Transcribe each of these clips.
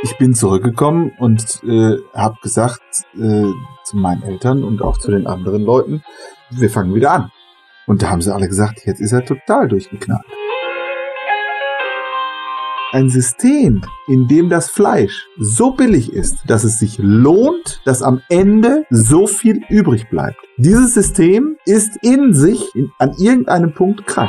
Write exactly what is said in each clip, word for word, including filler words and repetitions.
ich bin zurückgekommen und äh, habe gesagt äh, zu meinen Eltern und auch zu den anderen Leuten, wir fangen wieder an. Und da haben sie alle gesagt, jetzt ist er total durchgeknallt. Ein System, in dem das Fleisch so billig ist, dass es sich lohnt, dass am Ende so viel übrig bleibt. Dieses System ist in sich in, an irgendeinem Punkt krank.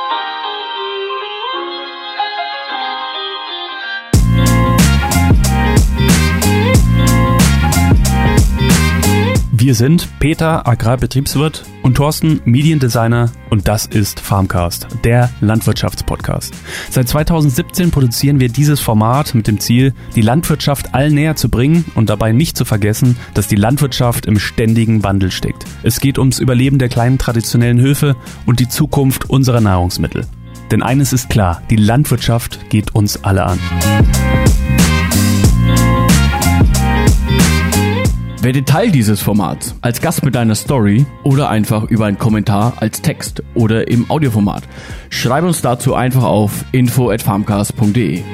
Wir sind Peter, Agrarbetriebswirt, und Thorsten, Mediendesigner, und das ist Farmcast, der Landwirtschaftspodcast. Seit zweitausendsiebzehn produzieren wir dieses Format mit dem Ziel, die Landwirtschaft allen näher zu bringen und dabei nicht zu vergessen, dass die Landwirtschaft im ständigen Wandel steckt. Es geht ums Überleben der kleinen traditionellen Höfe und die Zukunft unserer Nahrungsmittel. Denn eines ist klar, die Landwirtschaft geht uns alle an. Werde Teil dieses Formats, als Gast mit deiner Story oder einfach über einen Kommentar als Text oder im Audioformat. Schreib uns dazu einfach auf info at farmcast punkt de.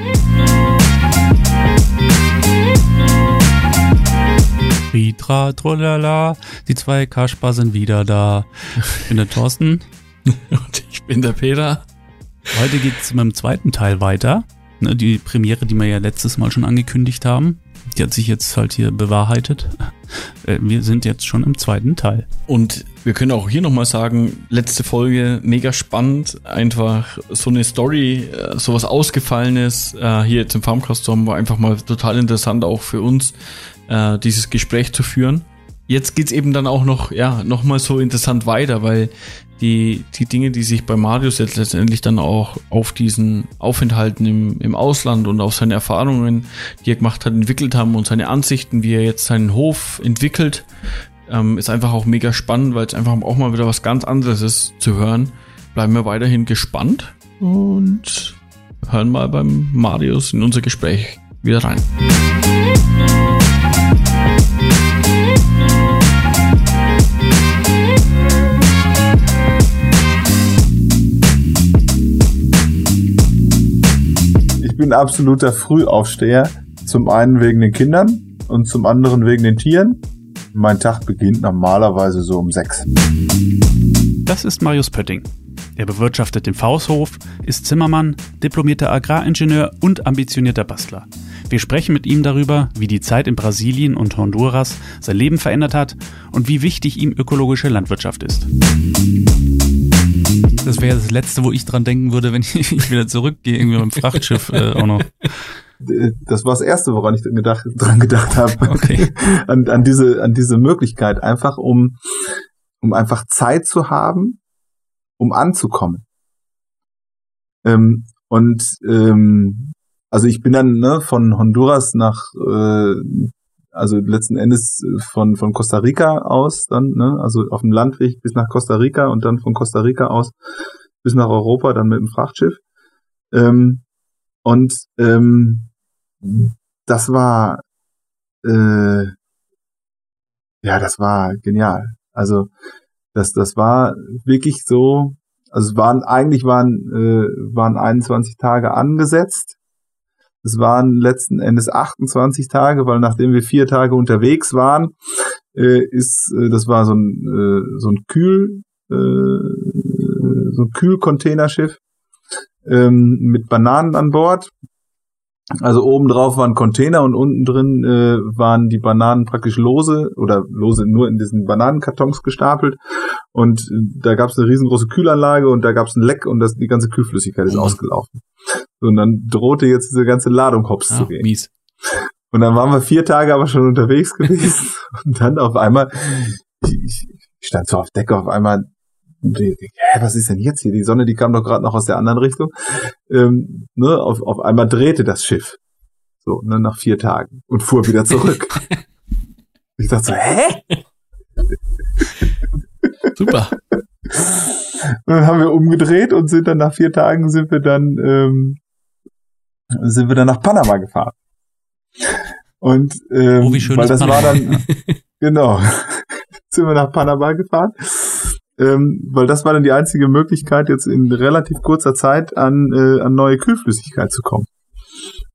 Ritra, trolala, die zwei Kasper sind wieder da. Ich bin der Thorsten. Und ich bin der Peter. Heute geht's mit dem zweiten Teil weiter. Die Premiere, die wir ja letztes Mal schon angekündigt haben. Die hat sich jetzt halt hier bewahrheitet. Wir sind jetzt schon im zweiten Teil. Und wir können auch hier nochmal sagen, letzte Folge, mega spannend. Einfach so eine Story, sowas Ausgefallenes hier jetzt im Farmcast zu haben, war einfach mal total interessant auch für uns, dieses Gespräch zu führen. Jetzt geht's eben dann auch noch, ja, nochmal so interessant weiter, weil die, die Dinge, die sich bei Marius jetzt letztendlich dann auch auf diesen Aufenthalten im, im Ausland und auf seine Erfahrungen, die er gemacht hat, entwickelt haben und seine Ansichten, wie er jetzt seinen Hof entwickelt, ähm, ist einfach auch mega spannend, weil es einfach auch mal wieder was ganz anderes ist zu hören. Bleiben wir weiterhin gespannt und hören mal beim Marius in unser Gespräch wieder rein. Ich bin ein absoluter Frühaufsteher. Zum einen wegen den Kindern und zum anderen wegen den Tieren. Mein Tag beginnt normalerweise so um sechs. Das ist Marius Pötting. Er bewirtschaftet den Fausthof, ist Zimmermann, diplomierter Agraringenieur und ambitionierter Bastler. Wir sprechen mit ihm darüber, wie die Zeit in Brasilien und Honduras sein Leben verändert hat und wie wichtig ihm ökologische Landwirtschaft ist. Das wäre das Letzte, wo ich dran denken würde, wenn ich wieder zurückgehe, irgendwie mit dem Frachtschiff äh, auch noch. Das war das Erste, woran ich gedacht, dran gedacht habe. Okay. an, an diese, an diese Möglichkeit, einfach um, um einfach Zeit zu haben, um anzukommen. Ähm, und ähm, also ich bin dann ne, von Honduras nach, äh, also letzten Endes von von Costa Rica aus dann, ne, also auf dem Landweg bis nach Costa Rica und dann von Costa Rica aus bis nach Europa, dann mit dem Frachtschiff. Ähm, und ähm, das war, äh, ja, das war genial. Also das das war wirklich so, also es waren eigentlich waren äh, waren einundzwanzig Tage angesetzt. Es waren letzten Endes achtundzwanzig Tage, weil nachdem wir vier Tage unterwegs waren, äh, ist äh, das war so ein äh, so ein Kühl äh, so ein Kühlcontainerschiff ähm, mit Bananen an Bord. Also oben drauf war ein Container und unten drin äh, waren die Bananen praktisch lose oder lose nur in diesen Bananenkartons gestapelt. Und äh, da gab es eine riesengroße Kühlanlage und da gab es ein Leck und das, die ganze Kühlflüssigkeit ist mhm. ausgelaufen. So, und dann drohte jetzt diese ganze Ladung hops ah, zu gehen. Mies. Und dann waren wir vier Tage aber schon unterwegs gewesen und dann auf einmal, ich, ich stand so auf Deck, auf einmal, hä, was ist denn jetzt hier? Die Sonne, die kam doch gerade noch aus der anderen Richtung. Ähm, ne, auf, auf einmal drehte das Schiff. So, ne, nach vier Tagen. Und fuhr wieder zurück. Ich dachte so, hä? Super. Und dann haben wir umgedreht und sind dann nach vier Tagen sind wir dann, ähm, sind wir dann nach Panama gefahren. Und, ähm, oh, wie schön weil das Panama. war dann, genau, sind wir nach Panama gefahren. Ähm, weil das war dann die einzige Möglichkeit, jetzt in relativ kurzer Zeit an, äh, an neue Kühlflüssigkeit zu kommen.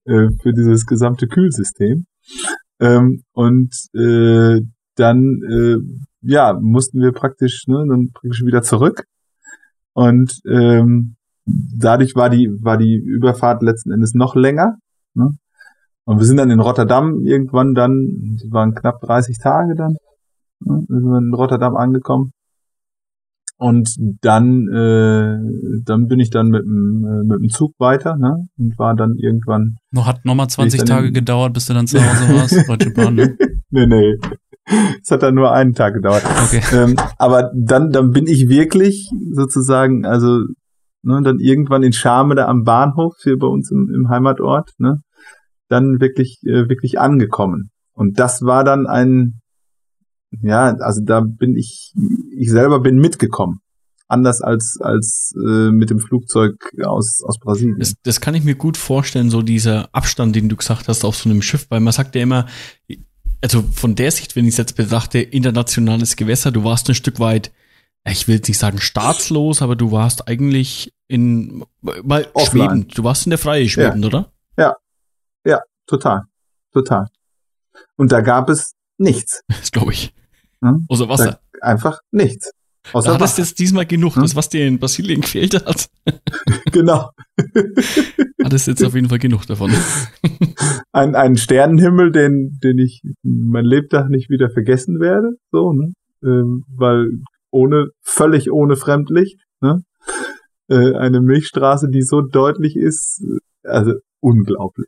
äh, für dieses gesamte Kühlsystem. Ähm, und äh, dann äh, ja mussten wir praktisch ne, dann praktisch wieder zurück. Und ähm, dadurch war die war die Überfahrt letzten Endes noch länger. Ne? Und wir sind dann in Rotterdam irgendwann dann, es waren knapp dreißig Tage dann, ne, sind wir in Rotterdam angekommen. Und dann äh, dann bin ich dann mit dem äh, mit dem Zug weiter, ne, und war dann irgendwann. Noch hat nochmal zwanzig Tage in, gedauert, bis du dann zu Hause warst, Deutsche Bahn, ne? nee, nee. Es hat dann nur einen Tag gedauert. Okay. Ähm, aber dann dann bin ich wirklich sozusagen, also ne, dann irgendwann in Schamede am Bahnhof hier bei uns im, im Heimatort, ne, dann wirklich äh, wirklich angekommen. Und das war dann ein Ja, also da bin ich, ich selber bin mitgekommen. Anders als als äh, mit dem Flugzeug aus aus Brasilien. Das, das kann ich mir gut vorstellen, so dieser Abstand, den du gesagt hast auf so einem Schiff, weil man sagt ja immer, also von der Sicht, wenn ich es jetzt betrachte, internationales Gewässer, du warst ein Stück weit, ich will jetzt nicht sagen staatslos, aber du warst eigentlich in mal schwebend. Du warst in der Freie schwebend, ja. oder? Ja, ja, total, total. Und da gab es nichts. Das glaube ich. Hm? Außer Wasser. Da einfach nichts. Außer da hattest Wasser. jetzt diesmal genug, Hm? das, was dir in Brasilien gefehlt hat. Genau. Hattest jetzt auf jeden Fall genug davon. Ein, einen Sternenhimmel, den, den ich mein Lebtag nicht wieder vergessen werde, so, ne? Ähm, weil ohne, völlig ohne Fremdlicht, ne? Äh, eine Milchstraße, die so deutlich ist, also unglaublich.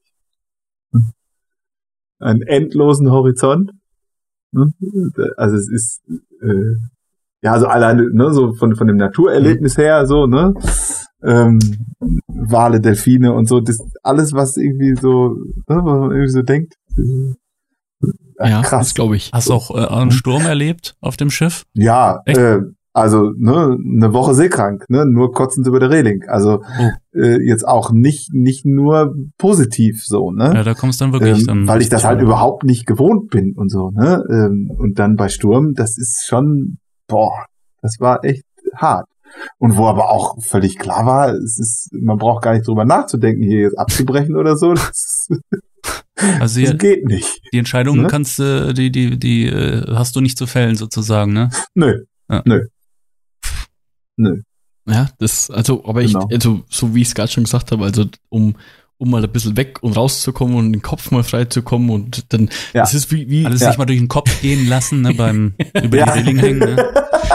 Einen endlosen Horizont, ne? Also es ist, äh, ja, also alleine, ne, so von, von dem Naturerlebnis her, so, ne, ähm, Wale, Delfine und so, das alles, was irgendwie so, ne, was man irgendwie so denkt. Äh, ja, krass, glaube ich. Hast du auch äh, einen Sturm erlebt auf dem Schiff? Ja, äh, also, ne, eine Woche seekrank, ne, nur kotzend über der Reling. Also, oh. äh, jetzt auch nicht, nicht nur positiv so, ne. Ja, da kommst du dann wirklich ähm, dann. Weil ich das halt überhaupt nicht gewohnt bin und so, ne. Ähm, und dann bei Sturm, das ist schon, boah, das war echt hart. Und wo aber auch völlig klar war, es ist, man braucht gar nicht drüber nachzudenken, hier jetzt abzubrechen oder so. Das, also das die, geht nicht. Die Entscheidung ne? kannst du, die, die, die hast du nicht zu fällen sozusagen, ne? Nö, ja. nö. Nö. Ja, das, also, aber genau. ich, also, so wie ich es gerade schon gesagt habe, also, um, um mal ein bisschen weg und rauszukommen und den Kopf mal frei zu kommen und dann, ja. das ist wie, wie. Alles ja. nicht mal durch den Kopf gehen lassen, ne, beim, über ja. die Reling hängen, ne?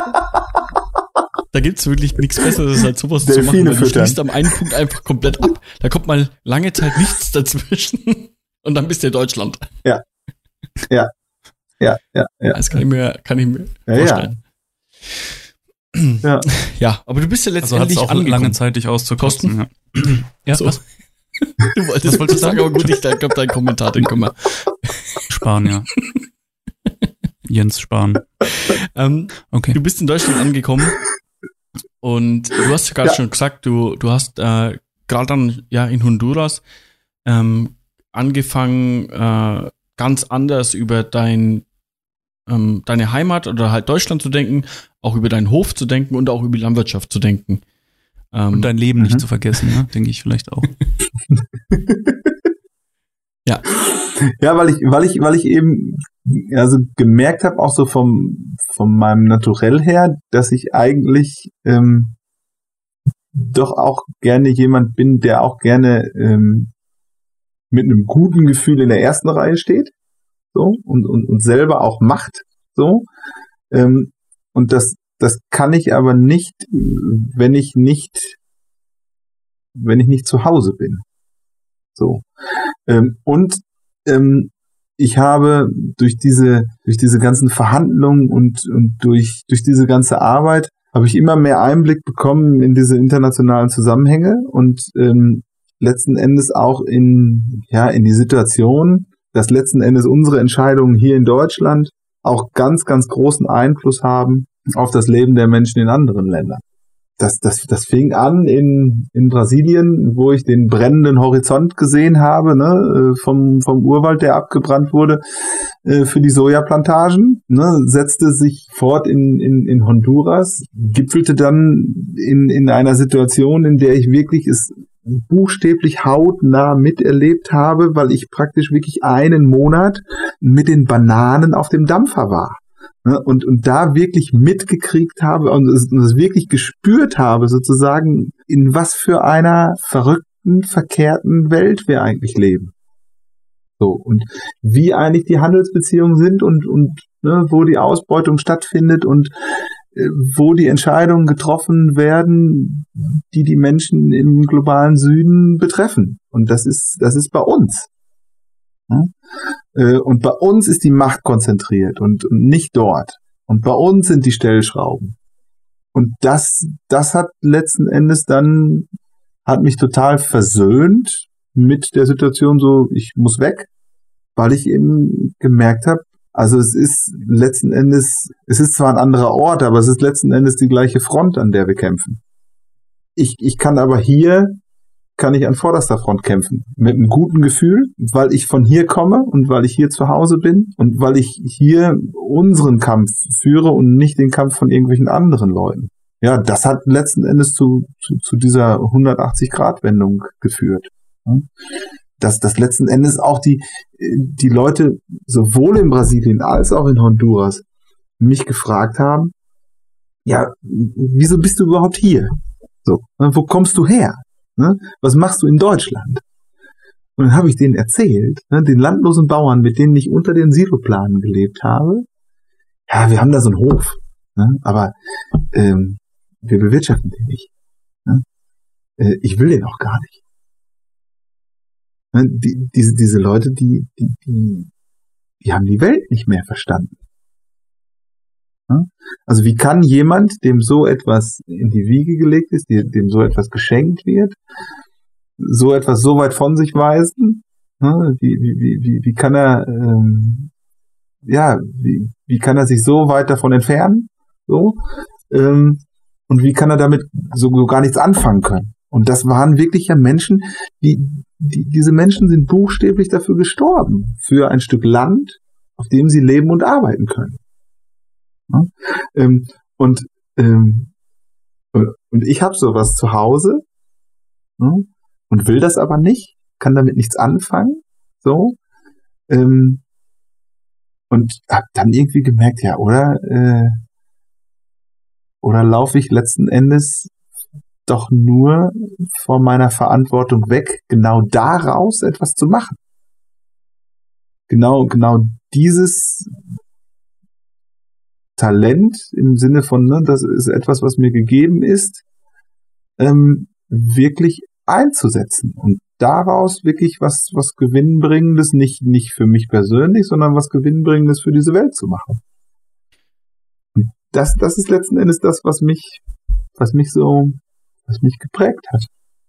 Da gibt's wirklich nichts Besseres, als sowas Delfine zu machen, weil du füttern. schließt am einen Punkt einfach komplett ab. Da kommt mal lange Zeit nichts dazwischen und dann bist du in Deutschland. Ja. Ja. Ja, ja, ja. Das kann ich mir, kann ich mir ja, vorstellen. Ja. Ja. Ja, aber du bist ja letztendlich also auch angekommen. lange Zeit dich auszukosten. Ja, ja so. Was? Du wolltest, das wolltest sagen, aber gut, ich glaube, dein Kommentar, den können wir. Spahn, ja. Jens Spahn. Ähm, okay. Du bist in Deutschland angekommen und du hast ja gerade ja. schon gesagt, du, du hast äh, gerade dann ja in Honduras ähm, angefangen, äh, ganz anders über dein ähm, deine Heimat oder halt Deutschland zu denken, auch über deinen Hof zu denken und auch über die Landwirtschaft zu denken. Ähm, und dein Leben nicht mhm. zu vergessen, ne? Denke ich vielleicht auch. Ja. Ja, weil ich, weil ich, weil ich eben also gemerkt habe, auch so vom von meinem Naturell her, dass ich eigentlich ähm, doch auch gerne jemand bin, der auch gerne ähm, mit einem guten Gefühl in der ersten Reihe steht, so und und, und selber auch macht, so ähm, und das das kann ich aber nicht, wenn ich nicht wenn ich nicht zu Hause bin. So. Ähm, und ähm, ich habe durch diese durch diese ganzen Verhandlungen und und durch durch diese ganze Arbeit habe ich immer mehr Einblick bekommen in diese internationalen Zusammenhänge und ähm, letzten Endes auch in ja in die Situation, dass letzten Endes unsere Entscheidungen hier in Deutschland auch ganz ganz großen Einfluss haben auf das Leben der Menschen in anderen Ländern. Das, das, das fing an in, in Brasilien, wo ich den brennenden Horizont gesehen habe, ne, vom, vom Urwald, der abgebrannt wurde, äh, für die Sojaplantagen, ne, setzte sich fort in, in, in Honduras, gipfelte dann in, in einer Situation, in der ich wirklich es buchstäblich hautnah miterlebt habe, weil ich praktisch wirklich einen Monat mit den Bananen auf dem Dampfer war. Und, und da wirklich mitgekriegt habe und es, und es wirklich gespürt habe, sozusagen, in was für einer verrückten, verkehrten Welt wir eigentlich leben. So, und wie eigentlich die Handelsbeziehungen sind und, und ne, wo die Ausbeutung stattfindet und äh, wo die Entscheidungen getroffen werden, die die Menschen im globalen Süden betreffen. Und das ist, das ist bei uns. Ja? Äh, und bei uns ist die Macht konzentriert und, und nicht dort. Und bei uns sind die Stellschrauben. Und das, das hat letzten Endes dann, hat mich total versöhnt mit der Situation so, ich muss weg, weil ich eben gemerkt habe, also es ist letzten Endes, es ist zwar ein anderer Ort, aber es ist letzten Endes die gleiche Front, an der wir kämpfen. Ich, ich kann aber hier, kann ich an vorderster Front kämpfen, mit einem guten Gefühl, weil ich von hier komme und weil ich hier zu Hause bin und weil ich hier unseren Kampf führe und nicht den Kampf von irgendwelchen anderen Leuten. Ja, das hat letzten Endes zu, zu, zu dieser hundertachtzig-Grad-Wendung geführt. Dass, dass letzten Endes auch die, die Leute sowohl in Brasilien als auch in Honduras mich gefragt haben, ja, wieso bist du überhaupt hier? So, wo kommst du her? Ne? Was machst du in Deutschland? Und dann habe ich denen erzählt, ne, den landlosen Bauern, mit denen ich unter den Siloplanen gelebt habe, ja, wir haben da so einen Hof, ne, aber ähm, wir bewirtschaften den nicht. Ne? Äh, ich will den auch gar nicht. Ne, die, diese, diese Leute, die, die, die, die haben die Welt nicht mehr verstanden. Ne? Also wie kann jemand, dem so etwas in die Wiege gelegt ist, dem so etwas geschenkt wird, so etwas so weit von sich weisen? Ne? Wie, wie, wie, wie kann er, ähm, ja, wie, wie kann er sich so weit davon entfernen? So, ähm, und wie kann er damit so, so gar nichts anfangen können? Und das waren wirklich ja Menschen, die, die, diese Menschen sind buchstäblich dafür gestorben, für ein Stück Land, auf dem sie leben und arbeiten können. Ja? Ähm, und, ähm, und ich habe sowas zu Hause, ja, und will das aber nicht, kann damit nichts anfangen, so, ähm, und habe dann irgendwie gemerkt, ja, oder, äh, oder laufe ich letzten Endes doch nur von meiner Verantwortung weg, genau daraus etwas zu machen. Genau, genau dieses Talent im Sinne von, ne, das ist etwas, was mir gegeben ist, ähm, wirklich einzusetzen und daraus wirklich was, was Gewinnbringendes, nicht, nicht für mich persönlich, sondern was Gewinnbringendes für diese Welt zu machen. Und das, das ist letzten Endes das, was mich, was mich so, was mich geprägt hat.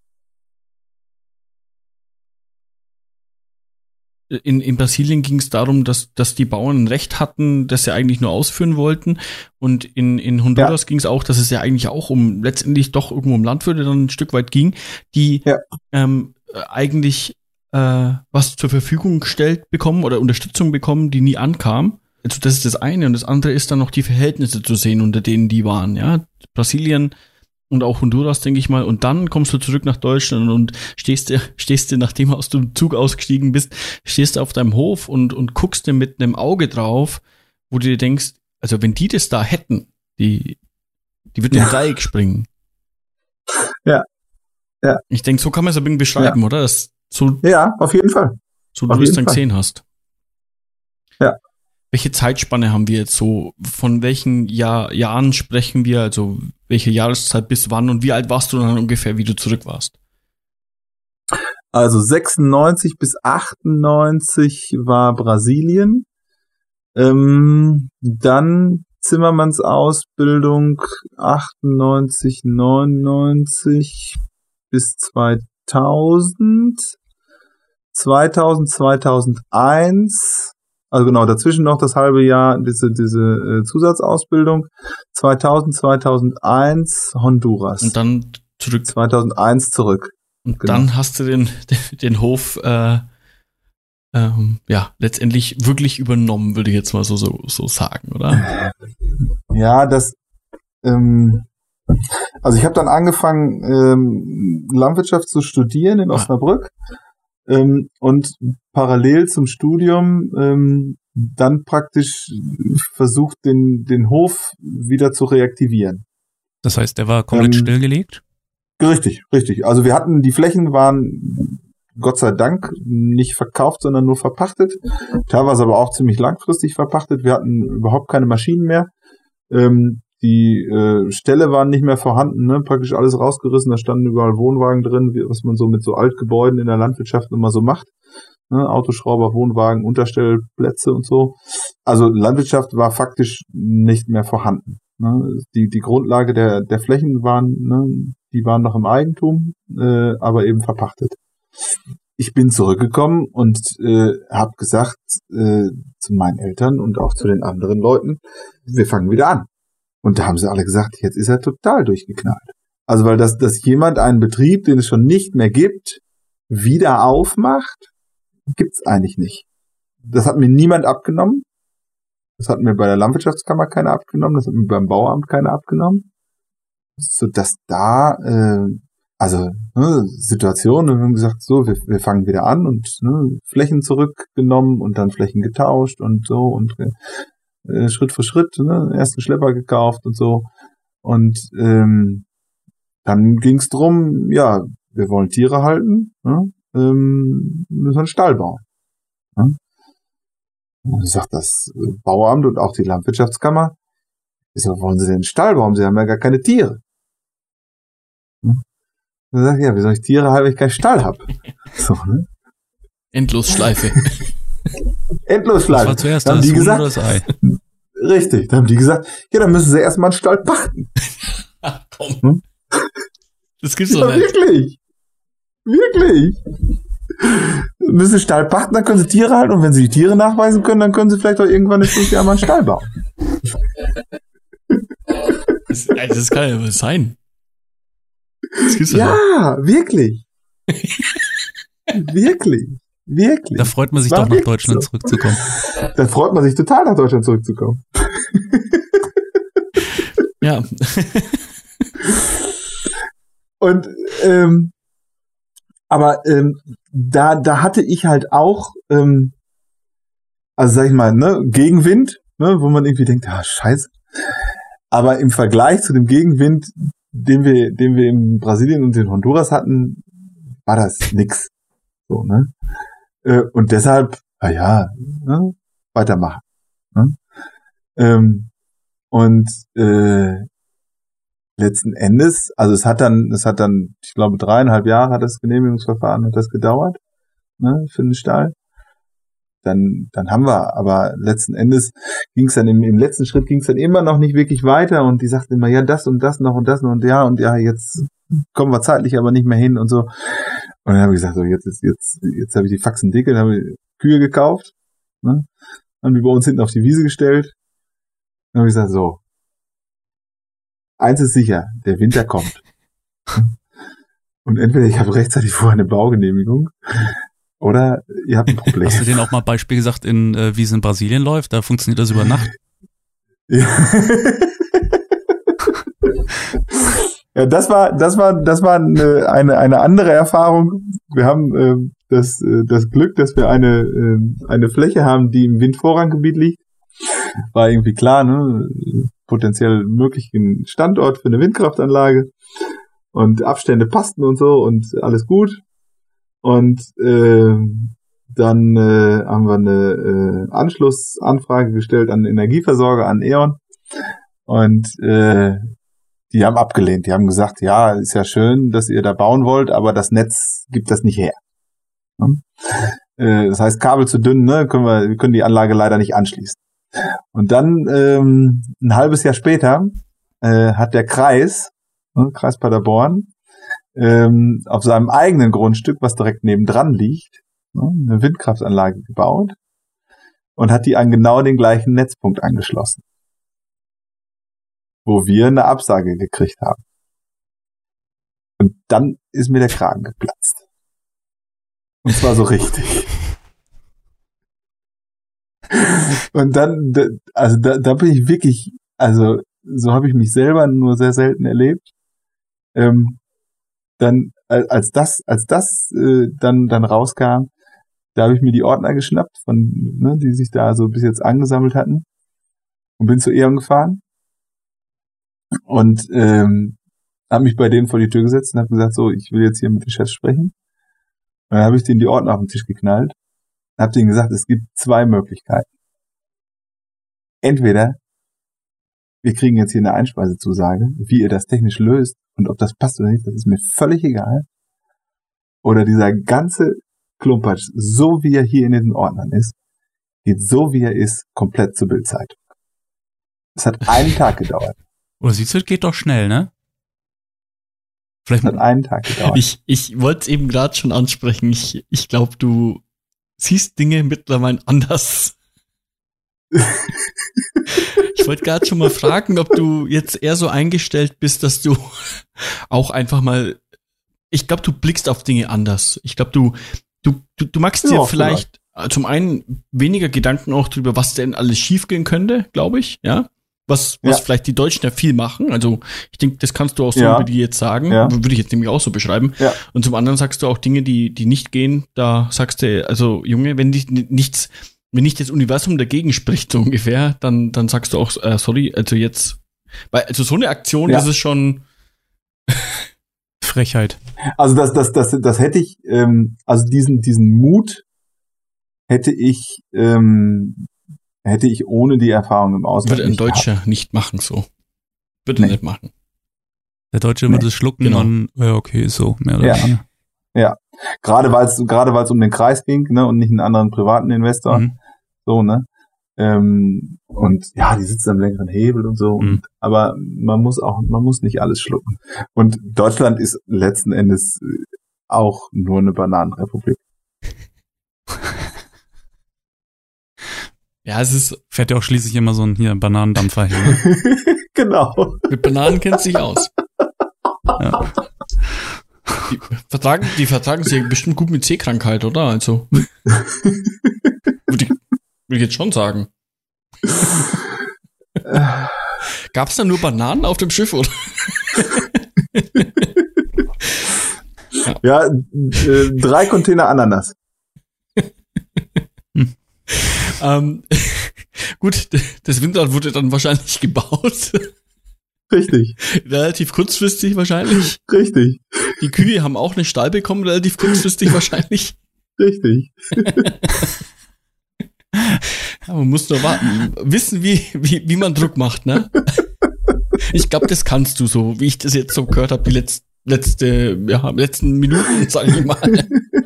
In, in Brasilien ging es darum, dass, dass die Bauern ein Recht hatten, das sie eigentlich nur ausführen wollten. Und in, in Honduras ja. ging es auch, dass es ja eigentlich auch um letztendlich doch irgendwo um Landwirte dann ein Stück weit ging, die ja. ähm, eigentlich äh, was zur Verfügung gestellt bekommen oder Unterstützung bekommen, die nie ankam. Also das ist das eine. Und das andere ist dann noch die Verhältnisse zu sehen, unter denen die waren. Ja, Brasilien und auch Honduras, denke ich mal. Und dann kommst du zurück nach Deutschland und stehst du, stehst du, nachdem du aus dem Zug ausgestiegen bist, stehst du auf deinem Hof und, und guckst dir mit einem Auge drauf, wo du dir denkst, also wenn die das da hätten, die, die würden ja. im Dreieck springen. Ja. Ja. Ich denke, so kann man es ein bisschen beschreiben, ja. oder? Das, so, ja, auf jeden Fall. So wie du es dann gesehen hast. Ja. Welche Zeitspanne haben wir jetzt so? Von welchen Jahr, Jahren sprechen wir? Also welche Jahreszeit bis wann und wie alt warst du dann ungefähr, wie du zurück warst? Also sechsundneunzig bis achtundneunzig war Brasilien. Ähm, dann Zimmermanns Ausbildung achtundneunzig, neunundneunzig bis zweitausend. zweitausend, zweitausendeins. Also genau, dazwischen noch das halbe Jahr diese diese äh, Zusatzausbildung. zweitausend, zweitausendeins Honduras. Und dann zurück. zweitausendeins zurück. Und genau. Dann hast du den den Hof äh, ähm, ja letztendlich wirklich übernommen, würde ich jetzt mal so so so sagen, oder? Ja, das ähm, Also ich habe dann angefangen, ähm, Landwirtschaft zu studieren in Osnabrück ähm, und parallel zum Studium ähm, dann praktisch versucht, den, den Hof wieder zu reaktivieren. Das heißt, der war komplett ähm, stillgelegt? Richtig, richtig. Also wir hatten, die Flächen waren Gott sei Dank nicht verkauft, sondern nur verpachtet. Teilweise aber auch ziemlich langfristig verpachtet. Wir hatten überhaupt keine Maschinen mehr. Ähm, die äh, Ställe waren nicht mehr vorhanden, ne? Praktisch alles rausgerissen. Da standen überall Wohnwagen drin, wie, was man so mit so Altgebäuden in der Landwirtschaft immer so macht. Ne? Autoschrauber, Wohnwagen, Unterstellplätze und so. Also Landwirtschaft war faktisch nicht mehr vorhanden. Ne? Die, die Grundlage der, der Flächen waren, ne? Die waren noch im Eigentum, äh, aber eben verpachtet. Ich bin zurückgekommen und äh, habe gesagt äh, zu meinen Eltern und auch zu den anderen Leuten, wir fangen wieder an. Und da haben sie alle gesagt, jetzt ist er total durchgeknallt. Also weil das, dass jemand einen Betrieb, den es schon nicht mehr gibt, wieder aufmacht, gibt's eigentlich nicht. Das hat mir niemand abgenommen. Das hat mir bei der Landwirtschaftskammer keiner abgenommen. Das hat mir beim Bauamt keiner abgenommen. Sodass da äh, Also ne, Situationen, wir haben gesagt, so, wir, wir fangen wieder an und ne, Flächen zurückgenommen und dann Flächen getauscht und so und äh, Schritt für Schritt, ne, ersten Schlepper gekauft und so. Und ähm, dann ging es drum, ja, wir wollen Tiere halten, ne, ähm, müssen einen Stall bauen. Ne? Und sagt das Bauamt und auch die Landwirtschaftskammer, wieso wollen sie denn einen Stall bauen? Sie haben ja gar keine Tiere. Ne? Und sagt, ja, wie soll ich Tiere halten, wenn ich keinen Stall habe? So, ne? Endlosschleife. Endlosschleife. Das war zuerst dann das die Huhn gesagt, oder das Ei. Richtig, dann haben die gesagt, ja, dann müssen sie erstmal einen Stall pachten. Ach, komm. Hm? Das gibt's Ja, doch nicht. wirklich. Wirklich. Müssen sie Stall pachten, dann können sie Tiere halten und wenn sie die Tiere nachweisen können, dann können sie vielleicht auch irgendwann in fünf Jahren mal einen Stall bauen. Das, also das kann ja was sein. Das gibt's doch Ja, nicht. Wirklich. Wirklich. Wirklich. Da freut man sich War doch nach Deutschland so. zurückzukommen. Da freut man sich total, nach Deutschland zurückzukommen. Ja. Und ähm, aber ähm, da da hatte ich halt auch ähm, also sag ich mal, ne, Gegenwind, ne, wo man irgendwie denkt, ah, scheiße. Aber im Vergleich zu dem Gegenwind, den wir den wir in Brasilien und in Honduras hatten, war das nix. So, ne? Äh, und deshalb, na ja, ne, weitermachen. Ne? Ähm, und äh, letzten Endes, also es hat dann, es hat dann, ich glaube, dreieinhalb Jahre hat das Genehmigungsverfahren, hat das gedauert, ne, für den Stall. Dann, dann haben wir, aber letzten Endes ging es dann im, im letzten Schritt ging es dann immer noch nicht wirklich weiter und die sagten immer, ja, das und das noch und das noch und ja und ja, jetzt kommen wir zeitlich aber nicht mehr hin und so. Und dann habe ich gesagt, so jetzt ist jetzt jetzt habe ich die Faxen dicke, dann habe ich Kühe gekauft, ne, haben die bei uns hinten auf die Wiese gestellt. Dann habe ich gesagt, so, eins ist sicher, der Winter kommt. Und entweder ich habe rechtzeitig vorher eine Baugenehmigung oder ihr habt ein Problem. Hast du denen auch mal Beispiel gesagt, in, äh, wie es in Brasilien läuft? Da funktioniert das über Nacht. Ja. Ja, das war, das war, das war eine, eine, eine andere Erfahrung. Wir haben äh, das, äh, das Glück, dass wir eine, äh, eine Fläche haben, die im Windvorranggebiet liegt. War irgendwie klar, ne? Potenziell möglichen Standort für eine Windkraftanlage. Und Abstände passten und so und alles gut. Und äh, dann äh, haben wir eine äh, Anschlussanfrage gestellt an den Energieversorger, an E.ON. Und äh, die haben abgelehnt. Die haben gesagt, ja, ist ja schön, dass ihr da bauen wollt, aber das Netz gibt das nicht her. Hm? Äh, das heißt, Kabel zu dünn, ne, können wir, wir können die Anlage leider nicht anschließen. Und dann ähm, ein halbes Jahr später äh, hat der Kreis, ne, Kreis Paderborn, ähm, auf seinem eigenen Grundstück, was direkt nebendran liegt, ne, eine Windkraftanlage gebaut und hat die an genau den gleichen Netzpunkt angeschlossen, wo wir eine Absage gekriegt haben. Und dann ist mir der Kragen geplatzt. Und zwar so richtig. Und dann, also da, da bin ich wirklich, also so habe ich mich selber nur sehr selten erlebt. ähm, dann, als das, als das äh, dann dann rauskam, da habe ich mir die Ordner geschnappt, von, ne, die sich da so bis jetzt angesammelt hatten, und bin zu E.ON gefahren und ähm, habe mich bei denen vor die Tür gesetzt und habe gesagt, so, ich will jetzt hier mit den Chefs sprechen. Und dann habe ich denen die Ordner auf den Tisch geknallt und habe denen gesagt, es gibt zwei Möglichkeiten. Entweder wir kriegen jetzt hier eine Einspeisezusage, wie ihr das technisch löst und ob das passt oder nicht, das ist mir völlig egal. Oder dieser ganze Klumpatsch, so wie er hier in den Ordnern ist, geht so wie er ist, komplett zur Bildzeitung. Es hat einen Tag gedauert. Oder siehst du, es geht doch schnell, ne? Vielleicht Es hat einen Tag gedauert. Ich, ich wollte es eben gerade schon ansprechen. Ich, ich glaube, du siehst Dinge mittlerweile anders. Ich wollte gerade schon mal fragen, ob du jetzt eher so eingestellt bist, dass du auch einfach mal, ich glaube, du blickst auf Dinge anders. Ich glaube, du, du, du, du magst dir Ja, vielleicht, vielleicht zum einen weniger Gedanken auch drüber, was denn alles schiefgehen könnte, glaube ich, ja. Was, was Ja. vielleicht die Deutschen ja viel machen. Also ich denke, das kannst du auch so Ja. über die jetzt sagen. Ja. Würde ich jetzt nämlich auch so beschreiben. Ja. Und zum anderen sagst du auch Dinge, die, die nicht gehen. Da sagst du, also Junge, wenn dich nichts, wenn nicht das Universum dagegen spricht, so ungefähr, dann, dann sagst du auch, äh, sorry, also jetzt, weil, also so eine Aktion, Ja. das ist schon, Frechheit. Also das, das, das, das hätte ich, ähm, also diesen, diesen Mut hätte ich, ähm, hätte ich ohne die Erfahrung im Ausland würde ein nicht gehabt. Deutscher nicht machen, so. Würde Nee. nicht machen. Der Deutsche Nee, würde es schlucken genau. und, ja, okay, so, mehr oder Ja. weniger. Gerade weil es, gerade weil es um den Kreis ging, ne, und nicht einen anderen privaten Investor, Mhm. so, ne. Ähm, und ja, die sitzen am längeren Hebel und so. Mhm. Und, aber man muss auch, man muss nicht alles schlucken. Und Deutschland ist letzten Endes äh, auch nur eine Bananenrepublik. Ja, es ist, Fährt ja auch schließlich immer so ein hier Bananendampfer hin. Genau. mit Bananen kennt sich aus. Ja. Die vertragen, die vertragen sich bestimmt gut mit Seekrankheit, oder? Also. Würde ich, würde ich jetzt schon sagen. Gab's da nur Bananen auf dem Schiff, oder? Ja, äh, drei Container Ananas. ähm, gut, das Windrad wurde dann wahrscheinlich gebaut. Richtig, Relativ kurzfristig wahrscheinlich. richtig, Die Kühe haben auch einen Stall bekommen, relativ kurzfristig wahrscheinlich. richtig. Ja, man muss nur warten. Wissen, wie, wie, wie man Druck macht, ne? Ich glaube, das kannst du so, wie ich das jetzt so gehört habe, die letzte, letzte, ja, letzten Minuten, sag ich mal.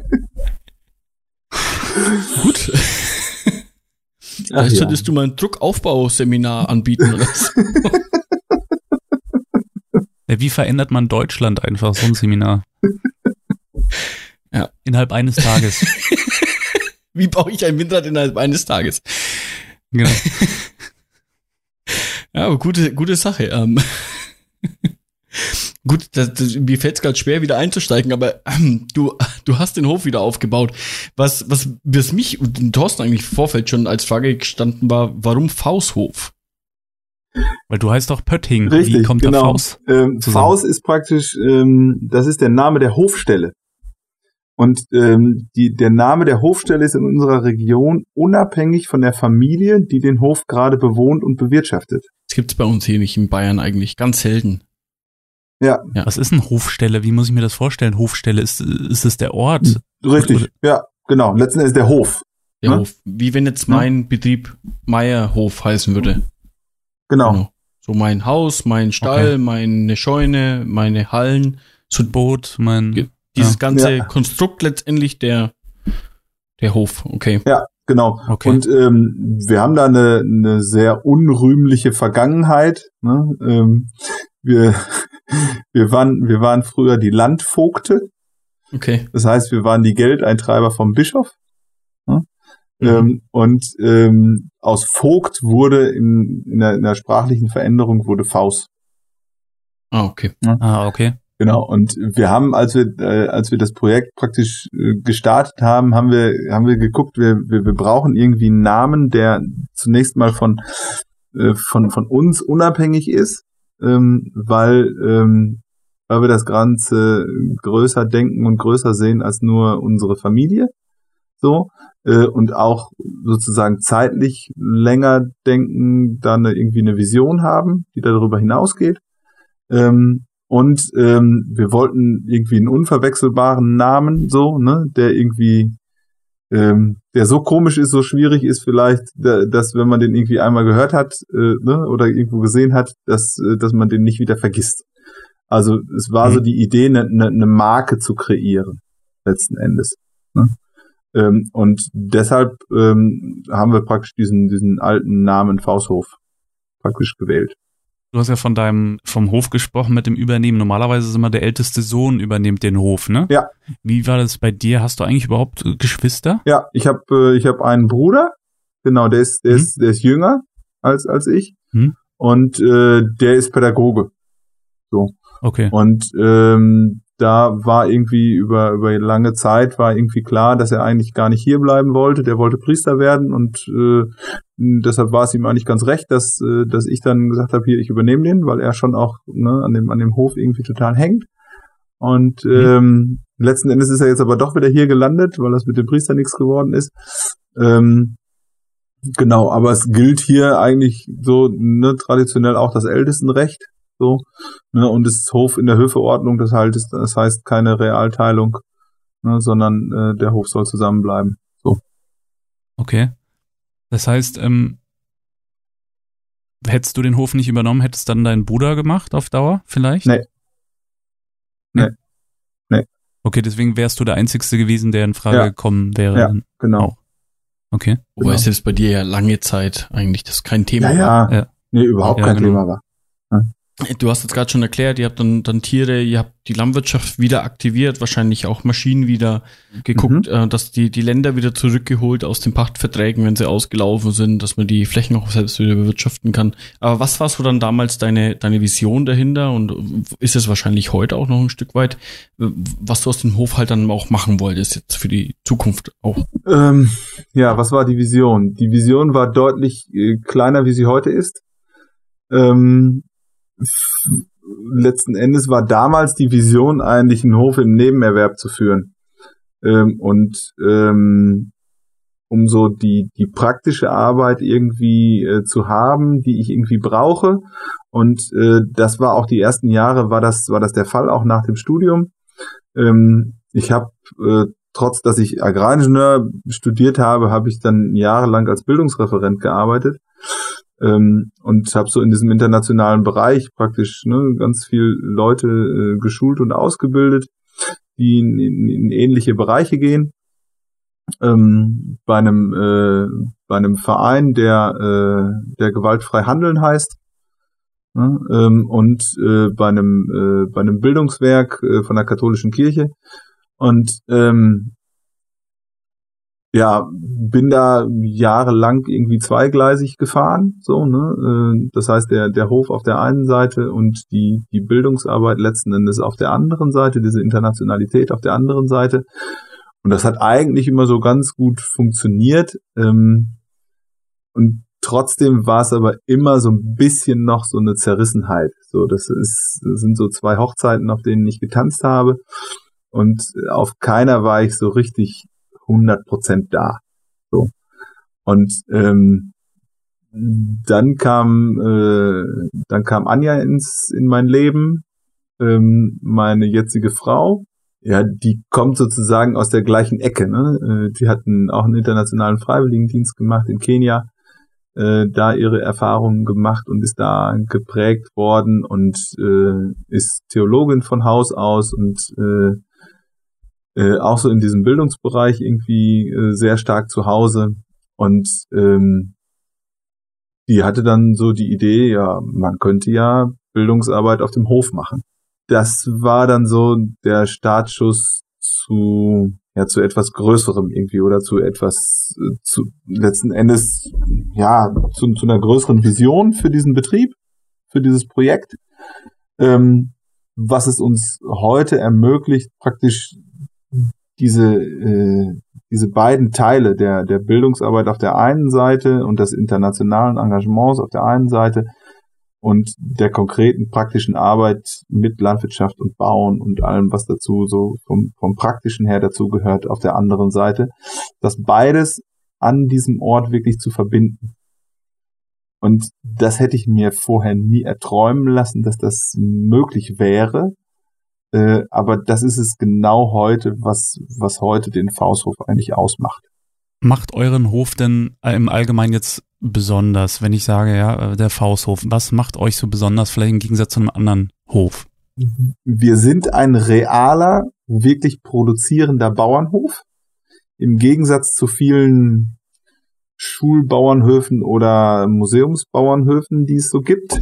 Gut. Ach Vielleicht ja. solltest du mal ein Druckaufbauseminar anbieten oder so. Ja, wie verändert man Deutschland einfach, so ein Seminar? Ja. Innerhalb eines Tages. Wie baue ich ein Windrad innerhalb eines Tages? Genau. Ja, aber gute, gute Sache. Ähm. Gut, das, das, mir fällt es gerade schwer, wieder einzusteigen, aber ähm, du, du hast den Hof wieder aufgebaut. Was, was, was mich und den Thorsten eigentlich im Vorfeld schon als Frage gestanden war, warum Faushof? Weil du heißt doch Pötting. Richtig, Wie kommt genau. der Faust? Ähm, zusammen? Faust ist praktisch, ähm, das ist der Name der Hofstelle. Und ähm, die, der Name der Hofstelle ist in unserer Region unabhängig von der Familie, die den Hof gerade bewohnt und bewirtschaftet. Das gibt's bei uns hier nicht in Bayern eigentlich, ganz selten. Ja, Ja. Was ist eine Hofstelle? Wie muss ich mir das vorstellen? Hofstelle, ist, ist es der Ort? richtig. Ja, genau. Letzten Endes der Hof. Der Ne? Hof. Wie wenn jetzt Ja. mein Betrieb Meierhof heißen würde. Genau. So mein Haus, mein Stall, Okay. meine Scheune, meine Hallen. So Boot, mein... Ge- dieses Ja. ganze Ja. Konstrukt letztendlich der, der Hof. Okay. Ja, genau. Okay. Und ähm, wir haben da eine, eine sehr unrühmliche Vergangenheit. Ne? Ähm, wir, wir, waren, wir waren früher die Landvogte. Okay. Das heißt, wir waren die Geldeintreiber vom Bischof. Ne? Mhm. Ähm, und ähm, aus Vogt wurde in, in, der, in der sprachlichen Veränderung wurde Faust. Ah, okay. Ah, okay. Genau. Und wir haben, als wir, äh, als wir das Projekt praktisch äh, gestartet haben, haben wir, haben wir geguckt, wir, wir, wir brauchen irgendwie einen Namen, der zunächst mal von, äh, von, von uns unabhängig ist, ähm, weil ähm, weil wir das Ganze größer denken und größer sehen als nur unsere Familie. So, äh, und auch sozusagen zeitlich länger denken, dann irgendwie eine Vision haben, die darüber hinausgeht. Ähm, und ähm, wir wollten irgendwie einen unverwechselbaren Namen, so, ne, der irgendwie, ähm, der so komisch ist, so schwierig ist vielleicht, dass wenn man den irgendwie einmal gehört hat, äh, ne, oder irgendwo gesehen hat, dass, dass man den nicht wieder vergisst. Also es war mhm. so die Idee, eine, eine Marke zu kreieren, letzten Endes. Ne? Ähm, und deshalb ähm, haben wir praktisch diesen, diesen alten Namen Fausthof praktisch gewählt. Du hast ja von deinem, vom Hof gesprochen mit dem Übernehmen. Normalerweise ist immer der älteste Sohn übernimmt den Hof, ne? Ja. Wie war das bei dir? Hast du eigentlich überhaupt Geschwister? Ja, ich habe äh, ich hab einen Bruder. Genau, der ist, der hm. ist, der ist jünger als, als ich. Hm. Und äh, der ist Pädagoge. So. Okay. Und ähm, da war irgendwie über über lange Zeit war irgendwie klar, dass er eigentlich gar nicht hier bleiben wollte. Der wollte Priester werden und äh, deshalb war es ihm eigentlich ganz recht, dass äh, dass ich dann gesagt habe, hier, ich übernehme den, weil er schon auch ne, an dem an dem Hof irgendwie total hängt. Und ähm, mhm. letzten Endes ist er jetzt aber doch wieder hier gelandet, weil das mit dem Priester nichts geworden ist. Ähm, genau, aber es gilt hier eigentlich so ne, traditionell auch das Ältestenrecht. So, ne, und es ist Hof in der Höfeordnung, das halt ist, das heißt keine Realteilung, ne, sondern äh, der Hof soll zusammenbleiben. So. Okay. Das heißt, ähm, hättest du den Hof nicht übernommen, hättest dann dein Bruder gemacht auf Dauer vielleicht? Nee. Nee. Nee. Okay, deswegen wärst du der Einzigste gewesen, der in Frage ja. gekommen wäre. Ja, genau. Auch. Okay. Wobei genau. es jetzt bei dir ja lange Zeit eigentlich das kein Thema ja, war. Ja, ja. Nee, überhaupt ja, kein genau. Thema war. Ja. Du hast jetzt gerade schon erklärt, ihr habt dann, dann Tiere, ihr habt die Landwirtschaft wieder aktiviert, wahrscheinlich auch Maschinen wieder geguckt, mhm. äh, dass die, die Länder wieder zurückgeholt aus den Pachtverträgen, wenn sie ausgelaufen sind, dass man die Flächen auch selbst wieder bewirtschaften kann. Aber was war so dann damals deine, deine Vision dahinter und ist es wahrscheinlich heute auch noch ein Stück weit, was du aus dem Hof halt dann auch machen wolltest jetzt für die Zukunft auch? Ähm, ja, was war die Vision? Die Vision war deutlich äh, kleiner, wie sie heute ist. Ähm, Letzten Endes war damals die Vision eigentlich, einen Hof im Nebenerwerb zu führen. Ähm, und ähm, um so die die praktische Arbeit irgendwie äh, zu haben, die ich irgendwie brauche. Und äh, das war auch die ersten Jahre, war das war das der Fall, auch nach dem Studium. Ähm, ich habe, äh, trotz dass ich Agraringenieur studiert habe, habe ich dann jahrelang als Bildungsreferent gearbeitet. Ähm, und habe so in diesem internationalen Bereich praktisch ne, ganz viel Leute äh, geschult und ausgebildet, die in, in, in ähnliche Bereiche gehen. Ähm, bei einem äh, bei einem Verein, der äh, der gewaltfrei handeln heißt, ne, ähm, und äh, bei einem äh, bei einem Bildungswerk äh, von der katholischen Kirche und ähm, ja, bin da jahrelang irgendwie zweigleisig gefahren, so, ne, das heißt, der, der Hof auf der einen Seite und die, die Bildungsarbeit letzten Endes auf der anderen Seite, diese Internationalität auf der anderen Seite. Und das hat eigentlich immer so ganz gut funktioniert, ähm, und trotzdem war es aber immer so ein bisschen noch so eine Zerrissenheit, so, das ist, das sind so zwei Hochzeiten, auf denen ich getanzt habe und auf keiner war ich so richtig hundert Prozent da. So. Und ähm, dann kam äh, dann kam Anja ins in mein Leben, ähm, meine jetzige Frau. Ja, die kommt sozusagen aus der gleichen Ecke. Ne? Die hatten auch einen internationalen Freiwilligendienst gemacht in Kenia, äh, da ihre Erfahrungen gemacht und ist da geprägt worden und äh, ist Theologin von Haus aus und äh, Äh, auch so in diesem Bildungsbereich irgendwie äh, sehr stark zu Hause und ähm, die hatte dann so die Idee, ja, man könnte ja Bildungsarbeit auf dem Hof machen. Das war dann so der Startschuss zu ja zu etwas Größerem irgendwie oder zu etwas äh, zu letzten Endes ja zu, zu einer größeren Vision für diesen Betrieb, für dieses Projekt, ähm, was es uns heute ermöglicht, praktisch diese äh, diese beiden Teile der der Bildungsarbeit auf der einen Seite und des internationalen Engagements auf der einen Seite und der konkreten praktischen Arbeit mit Landwirtschaft und Bauen und allem, was dazu so vom, vom praktischen her dazu gehört auf der anderen Seite, das beides an diesem Ort wirklich zu verbinden. Und das hätte ich mir vorher nie erträumen lassen, dass das möglich wäre. Äh, aber das ist es genau heute, was, was heute den Fausthof eigentlich ausmacht. Macht euren Hof denn im Allgemeinen jetzt besonders, wenn ich sage, ja, der Fausthof, was macht euch so besonders, vielleicht im Gegensatz zu einem anderen Hof? Wir sind ein realer, wirklich produzierender Bauernhof. Im Gegensatz zu vielen Schulbauernhöfen oder Museumsbauernhöfen, die es so gibt.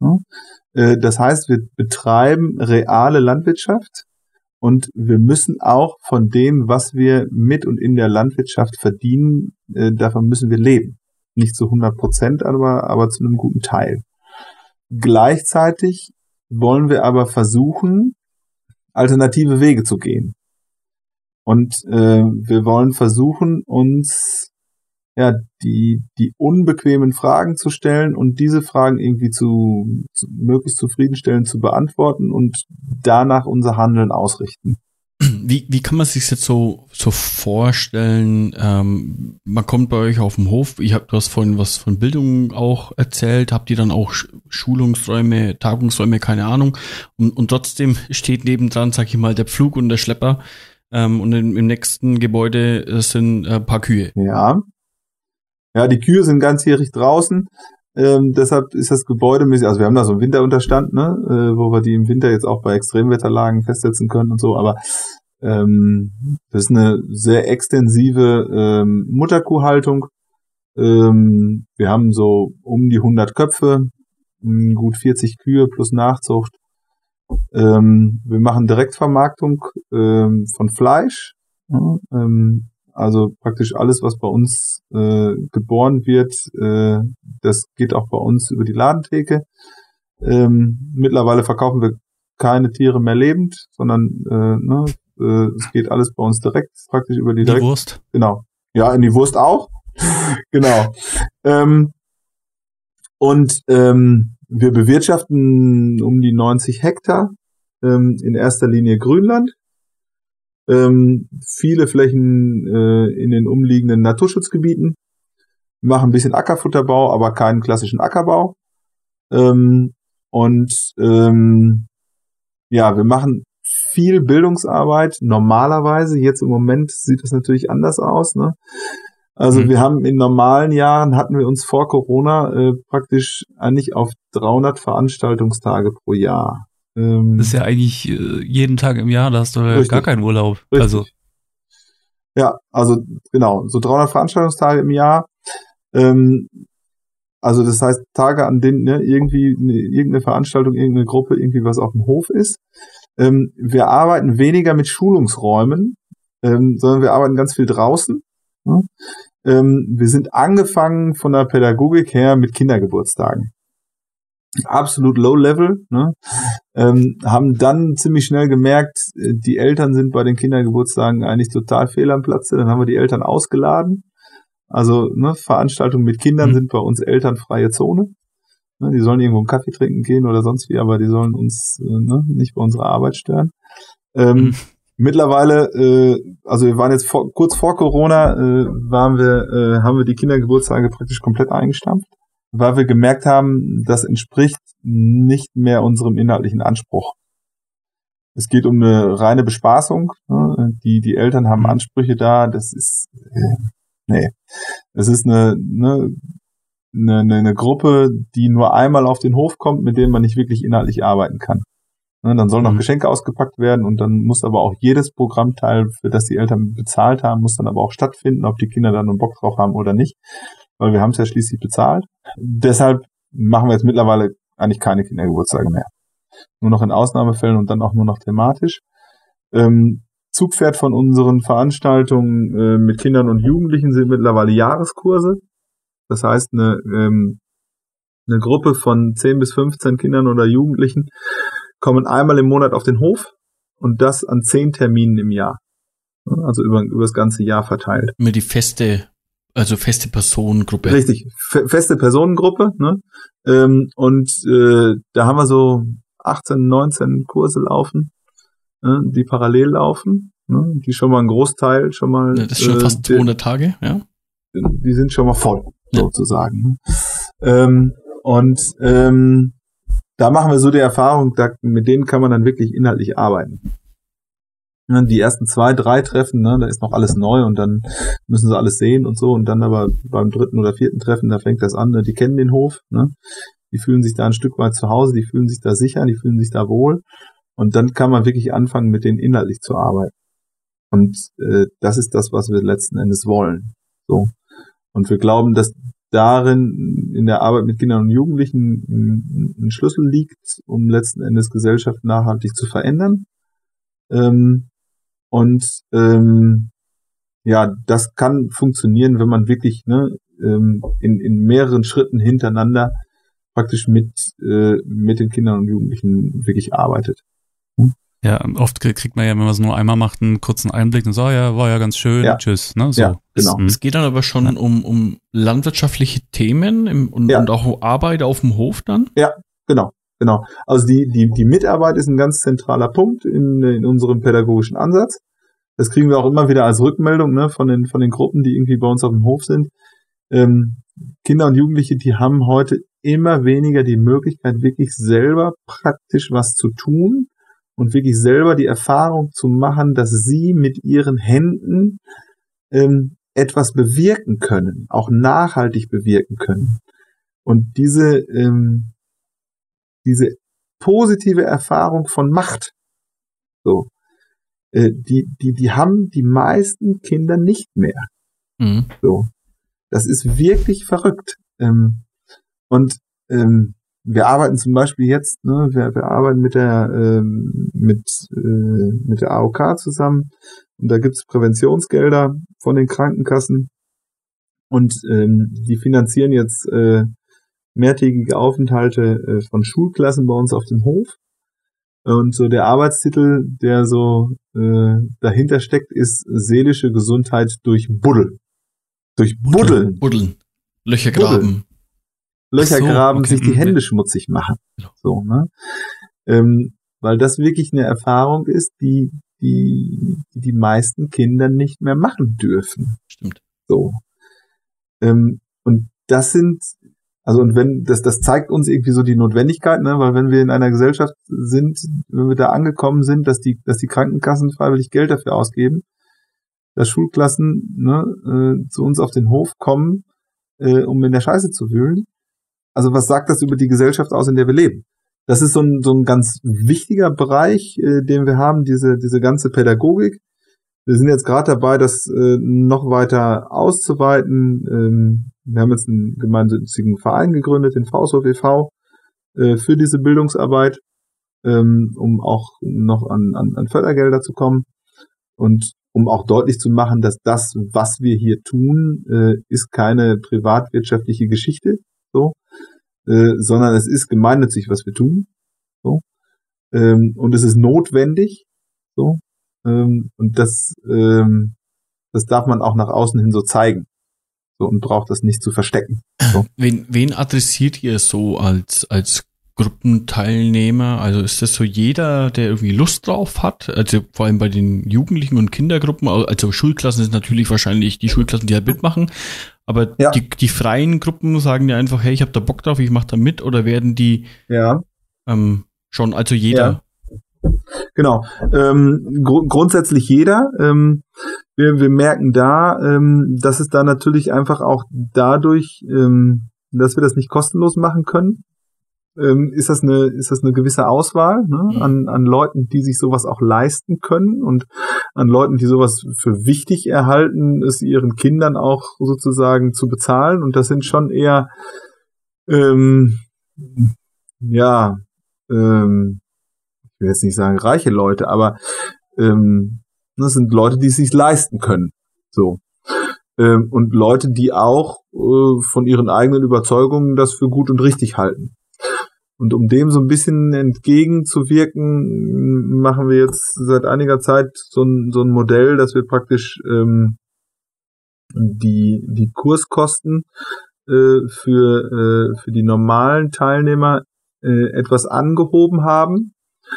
Das heißt, wir betreiben reale Landwirtschaft und wir müssen auch von dem, was wir mit und in der Landwirtschaft verdienen, davon müssen wir leben. Nicht zu hundert Prozent, aber, aber zu einem guten Teil. Gleichzeitig wollen wir aber versuchen, alternative Wege zu gehen. Und äh, wir wollen versuchen, uns ja die die unbequemen Fragen zu stellen und diese Fragen irgendwie zu, zu möglichst zufriedenstellend zu beantworten und danach unser Handeln ausrichten. Wie wie kann man sich jetzt so so vorstellen? Ähm, man kommt bei euch auf den Hof. Ich habe du hast vorhin was von Bildung auch erzählt. Habt ihr dann auch Schulungsräume, Tagungsräume, keine Ahnung? Und, und trotzdem steht nebendran, sag ich mal, der Pflug und der Schlepper. Ähm, und im, im nächsten Gebäude sind ein paar Kühe. Ja. Ja, die Kühe sind ganzjährig draußen, ähm, deshalb ist das Gebäude, also wir haben da so einen Winterunterstand, ne, äh, wo wir die im Winter jetzt auch bei Extremwetterlagen festsetzen können und so, aber ähm, das ist eine sehr extensive ähm, Mutterkuhhaltung. Ähm, wir haben so um die hundert Köpfe, gut vierzig Kühe plus Nachzucht. Ähm, wir machen Direktvermarktung ähm, von Fleisch, ja, ähm, also praktisch alles, was bei uns äh, geboren wird, äh, das geht auch bei uns über die Ladentheke. Ähm, mittlerweile verkaufen wir keine Tiere mehr lebend, sondern äh, ne, äh, es geht alles bei uns direkt, praktisch über die, die direkt, Wurst. Genau. Ja, in die Wurst auch. Genau. Ähm, und ähm, wir bewirtschaften um die neunzig Hektar, ähm, in erster Linie Grünland. Ähm, viele Flächen äh, in den umliegenden Naturschutzgebieten. Wir machen ein bisschen Ackerfutterbau, aber keinen klassischen Ackerbau. Ähm, und ähm, ja, wir machen viel Bildungsarbeit. Normalerweise, jetzt im Moment sieht es natürlich anders aus, ne? Also mhm. wir haben in normalen Jahren, hatten wir uns vor Corona äh, praktisch eigentlich auf dreihundert Veranstaltungstage pro Jahr. Das ist ja eigentlich äh, jeden Tag im Jahr, da hast du ja gar keinen Urlaub. Richtig. Also ja, also genau, so dreihundert Veranstaltungstage im Jahr. Ähm, also das heißt Tage, an denen ne, irgendwie ne, irgendeine Veranstaltung, irgendeine Gruppe, irgendwie was auf dem Hof ist. Ähm, wir arbeiten weniger mit Schulungsräumen, ähm, sondern wir arbeiten ganz viel draußen. Ja? Ähm, wir sind angefangen von der Pädagogik her mit Kindergeburtstagen. Absolut low level, ne? Ähm, haben dann ziemlich schnell gemerkt, die Eltern sind bei den Kindergeburtstagen eigentlich total fehl am Platze. Dann haben wir die Eltern ausgeladen. Also ne, Veranstaltungen mit Kindern mhm. sind bei uns elternfreie Zone. Ne, die sollen irgendwo einen Kaffee trinken gehen oder sonst wie, aber die sollen uns äh, ne, nicht bei unserer Arbeit stören. Ähm, mhm. Mittlerweile, äh, also wir waren jetzt vor, kurz vor Corona, äh, waren wir, äh, haben wir die Kindergeburtstage praktisch komplett eingestampft, weil wir gemerkt haben, das entspricht nicht mehr unserem inhaltlichen Anspruch. Es geht um eine reine Bespaßung. Ne? Die, die Eltern haben Ansprüche da. Das ist, äh, nee. Es ist eine, ne, eine, eine Gruppe, die nur einmal auf den Hof kommt, mit dem man nicht wirklich inhaltlich arbeiten kann. Ne? Dann sollen noch mhm. Geschenke ausgepackt werden und dann muss aber auch jedes Programmteil, für das die Eltern bezahlt haben, muss dann aber auch stattfinden, ob die Kinder da nur Bock drauf haben oder nicht. Weil wir haben es ja schließlich bezahlt. Deshalb machen wir jetzt mittlerweile eigentlich keine Kindergeburtstage mehr. Nur noch in Ausnahmefällen und dann auch nur noch thematisch. Ähm, Zugpferd von unseren Veranstaltungen äh, mit Kindern und Jugendlichen sind mittlerweile Jahreskurse. Das heißt, eine, ähm, eine Gruppe von zehn bis fünfzehn Kindern oder Jugendlichen kommen einmal im Monat auf den Hof und das an zehn Terminen im Jahr. Also über, über das ganze Jahr verteilt. Immer die feste Also feste Personengruppe. Richtig, fe- feste Personengruppe, ne? Ähm, und äh, da haben wir so achtzehn, neunzehn Kurse laufen, ne? Die parallel laufen, ne? Die schon mal ein Großteil schon mal. Ja, das ist schon äh, fast zweihundert Tage, ja. Die sind schon mal voll, Ja. sozusagen. Ne? Ähm, und ähm, da machen wir so die Erfahrung, da, mit denen kann man dann wirklich inhaltlich arbeiten. Ne, die ersten zwei, drei Treffen, ne, da ist noch alles neu und dann müssen sie alles sehen und so und dann aber beim dritten oder vierten Treffen, da fängt das an, ne, die kennen den Hof, ne, die fühlen sich da ein Stück weit zu Hause, die fühlen sich da sicher, die fühlen sich da wohl und dann kann man wirklich anfangen, mit denen inhaltlich zu arbeiten. Und äh, das ist das, was wir letzten Endes wollen. So. Und wir glauben, dass darin in der Arbeit mit Kindern und Jugendlichen ein, ein Schlüssel liegt, um letzten Endes Gesellschaft nachhaltig zu verändern. Ähm, Und ähm, ja, das kann funktionieren, wenn man wirklich ne, ähm, in, in mehreren Schritten hintereinander praktisch mit äh, mit den Kindern und Jugendlichen wirklich arbeitet. Hm? Ja, oft kriegt man ja, wenn man es nur einmal macht, einen kurzen Einblick und sagt, oh ja, war ja ganz schön, Ja. tschüss. Ne? So. Ja, genau. Es, es geht dann aber schon Ja. um, um landwirtschaftliche Themen im, und, Ja. und auch Arbeit auf dem Hof dann? Genau, genau. Also die die die Mitarbeit ist ein ganz zentraler Punkt in, in unserem pädagogischen Ansatz. Das kriegen wir auch immer wieder als Rückmeldung ne, von den von den Gruppen, die irgendwie bei uns auf dem Hof sind. Ähm, Kinder und Jugendliche, die haben heute immer weniger die Möglichkeit, wirklich selber praktisch was zu tun und wirklich selber die Erfahrung zu machen, dass sie mit ihren Händen ähm, etwas bewirken können, auch nachhaltig bewirken können. Und diese ähm, diese positive Erfahrung von Macht, so, äh, die die die haben die meisten Kinder nicht mehr. Mhm. So, das ist wirklich verrückt. Ähm, und ähm, wir arbeiten zum Beispiel jetzt, ne, wir, wir arbeiten mit der ähm, mit äh, mit der A O K zusammen und da gibt's Präventionsgelder von den Krankenkassen und ähm, die finanzieren jetzt äh, mehrtägige Aufenthalte äh, von Schulklassen bei uns auf dem Hof. Und so der Arbeitstitel, der so äh, dahinter steckt, ist seelische Gesundheit durch Buddel. Durch Buddeln. Buddeln. Löcher Buddeln. graben. Löcher Ach so, graben, okay, sich die mhm. Hände schmutzig machen. Genau. So, ne? Ähm, weil das wirklich eine Erfahrung ist, die die die, die meisten Kinder nicht mehr machen dürfen. Stimmt. So. Ähm, und das sind, also und wenn, das, das zeigt uns irgendwie so die Notwendigkeit, ne, weil wenn wir in einer Gesellschaft sind, wenn wir da angekommen sind, dass die, dass die Krankenkassen freiwillig Geld dafür ausgeben, dass Schulklassen ne, äh, zu uns auf den Hof kommen, äh, um in der Scheiße zu wühlen. Also was sagt das über die Gesellschaft aus, in der wir leben? Das ist so ein, so ein ganz wichtiger Bereich, äh, den wir haben, diese, diese ganze Pädagogik. Wir sind jetzt gerade dabei, das äh, noch weiter auszuweiten. Ähm, wir haben jetzt einen gemeinnützigen Verein gegründet, den VSOF e V, äh, für diese Bildungsarbeit, ähm, um auch noch an, an, an Fördergelder zu kommen und um auch deutlich zu machen, dass das, was wir hier tun, äh, ist keine privatwirtschaftliche Geschichte, so, äh, sondern es ist gemeinnützig, was wir tun, so, ähm, und es ist notwendig, so. Und das, ähm, das darf man auch nach außen hin so zeigen. So, und braucht das nicht zu verstecken. So. Wen, wen adressiert ihr so als, als Gruppenteilnehmer? Also ist das so jeder, der irgendwie Lust drauf hat? Also vor allem bei den Jugendlichen und Kindergruppen, also Schulklassen sind natürlich wahrscheinlich die Schulklassen, die halt mitmachen. Aber Ja. die, die freien Gruppen sagen ja einfach, hey, ich habe da Bock drauf, ich mache da mit. Oder werden die Ja. ähm, schon, also jeder? Ja. Genau. Ähm, gru- grundsätzlich jeder. Ähm, wir, wir merken da, ähm, dass es da natürlich einfach auch dadurch, ähm, dass wir das nicht kostenlos machen können, ähm, ist das eine, ist das eine gewisse Auswahl ne, an, an Leuten, die sich sowas auch leisten können und an Leuten, die sowas für wichtig erhalten, es ihren Kindern auch sozusagen zu bezahlen. Und das sind schon eher, ähm, ja, ähm, ich will jetzt nicht sagen reiche Leute, aber ähm, das sind Leute, die es sich leisten können. So. Ähm, und Leute, die auch äh, von ihren eigenen Überzeugungen das für gut und richtig halten. Und um dem so ein bisschen entgegenzuwirken, machen wir jetzt seit einiger Zeit so ein, so ein Modell, dass wir praktisch ähm, die, die Kurskosten äh, für, äh, für die normalen Teilnehmer äh, etwas angehoben haben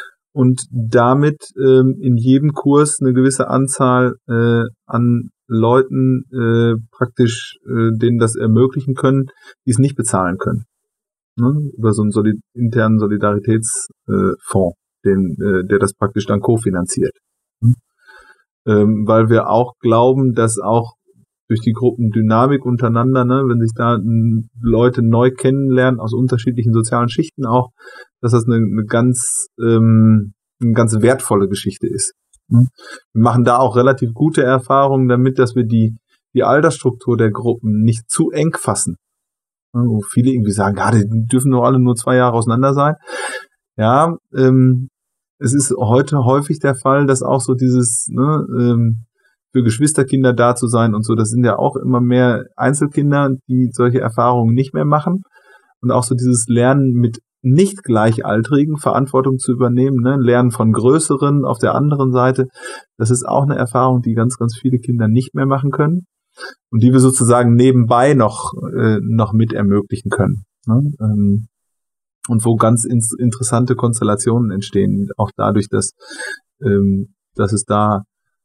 und damit ähm, in jedem Kurs eine gewisse Anzahl äh, an Leuten äh, praktisch äh, denen das ermöglichen können, die es nicht bezahlen können. Ne? Über so einen Solid- internen Solidaritätsfonds, äh, den, äh, der das praktisch dann kofinanziert. Mhm. Ähm, weil wir auch glauben, dass auch durch die Gruppendynamik untereinander, ne, wenn sich da n, Leute neu kennenlernen aus unterschiedlichen sozialen Schichten auch, dass das eine, eine ganz ähm, eine ganz wertvolle Geschichte ist. Mhm. Wir machen da auch relativ gute Erfahrungen damit, dass wir die die Altersstruktur der Gruppen nicht zu eng fassen. Wo viele irgendwie sagen, ja, die dürfen doch alle nur zwei Jahre auseinander sein. Ja, ähm, es ist heute häufig der Fall, dass auch so dieses, ne, ähm, für Geschwisterkinder da zu sein und so, das sind ja auch immer mehr Einzelkinder, die solche Erfahrungen nicht mehr machen. Und auch so dieses Lernen mit nicht Gleichaltrigen Verantwortung zu übernehmen, ne, Lernen von Größeren auf der anderen Seite, das ist auch eine Erfahrung, die ganz, ganz viele Kinder nicht mehr machen können. Und die wir sozusagen nebenbei noch äh, noch mit ermöglichen können. Ne? Ähm, und wo ganz ins, interessante Konstellationen entstehen, auch dadurch, dass ähm, dass es da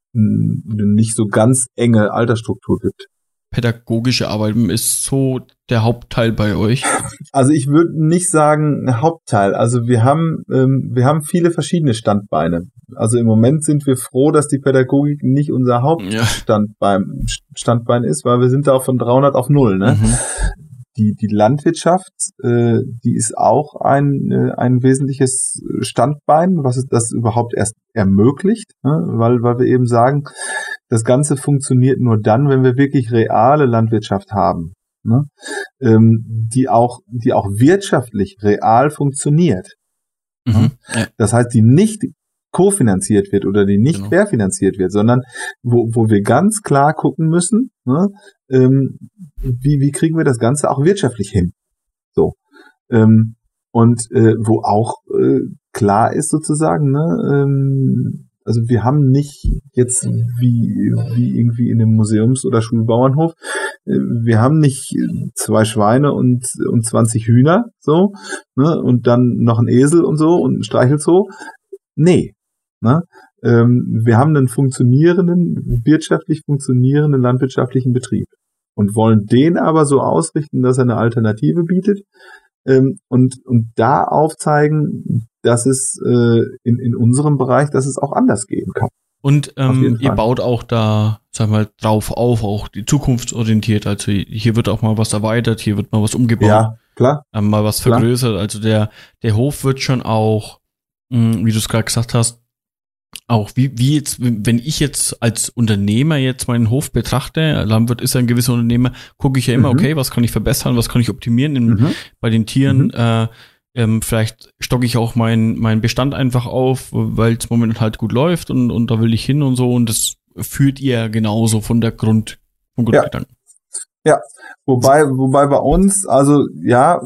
n, nicht so ganz enge Altersstruktur gibt. Pädagogische Arbeiten ist so der Hauptteil bei euch? Also ich würde nicht sagen Hauptteil. Also wir haben ähm, wir haben viele verschiedene Standbeine. Also im Moment sind wir froh, dass die Pädagogik nicht unser Hauptstandbein Standbein ist, weil wir sind da von dreihundert auf null. Ne? Mhm. Die die Landwirtschaft, äh, die ist auch ein äh, ein wesentliches Standbein, was es das überhaupt erst ermöglicht, ne? weil weil wir eben sagen, das Ganze funktioniert nur dann, wenn wir wirklich reale Landwirtschaft haben, ne? ähm, die auch die auch wirtschaftlich real funktioniert. Mhm. Ne? Ja. Das heißt, die nicht kofinanziert wird oder die nicht genau. querfinanziert wird, sondern wo, wo wir ganz klar gucken müssen, ne, ähm, wie, wie kriegen wir das Ganze auch wirtschaftlich hin. So. Ähm, und äh, wo auch äh, klar ist sozusagen, ne, ähm, also wir haben nicht jetzt wie, wie irgendwie in einem Museums- oder Schulbauernhof, äh, wir haben nicht zwei Schweine und, und zwanzig Hühner, so, ne, und dann noch ein Esel und so und ein Streichelzoo. Nee. Ne? Ähm, wir haben einen funktionierenden, wirtschaftlich funktionierenden landwirtschaftlichen Betrieb und wollen den aber so ausrichten, dass er eine Alternative bietet ähm, und, und da aufzeigen, dass es äh, in, in unserem Bereich, dass es auch anders gehen kann. Und ähm, ihr baut auch da, sag mal, drauf auf, auch die zukunftsorientiert. Also hier wird auch mal was erweitert, hier wird mal was umgebaut. Ja, klar. Ähm, mal was vergrößert. Klar. Also der, der Hof wird schon auch, mh, wie du es gerade gesagt hast, auch wie, wie jetzt, wenn ich jetzt als Unternehmer jetzt meinen Hof betrachte, Landwirt ist ja ein gewisser Unternehmer, gucke ich ja immer, mhm. okay, was kann ich verbessern, was kann ich optimieren in, mhm. bei den Tieren, mhm. äh, ähm, vielleicht stocke ich auch meinen meinen Bestand einfach auf, weil es momentan halt gut läuft und, und da will ich hin und so und das führt ihr genauso von der Grund, vom Grundgedanken. Ja. ja, wobei, wobei bei uns, also ja,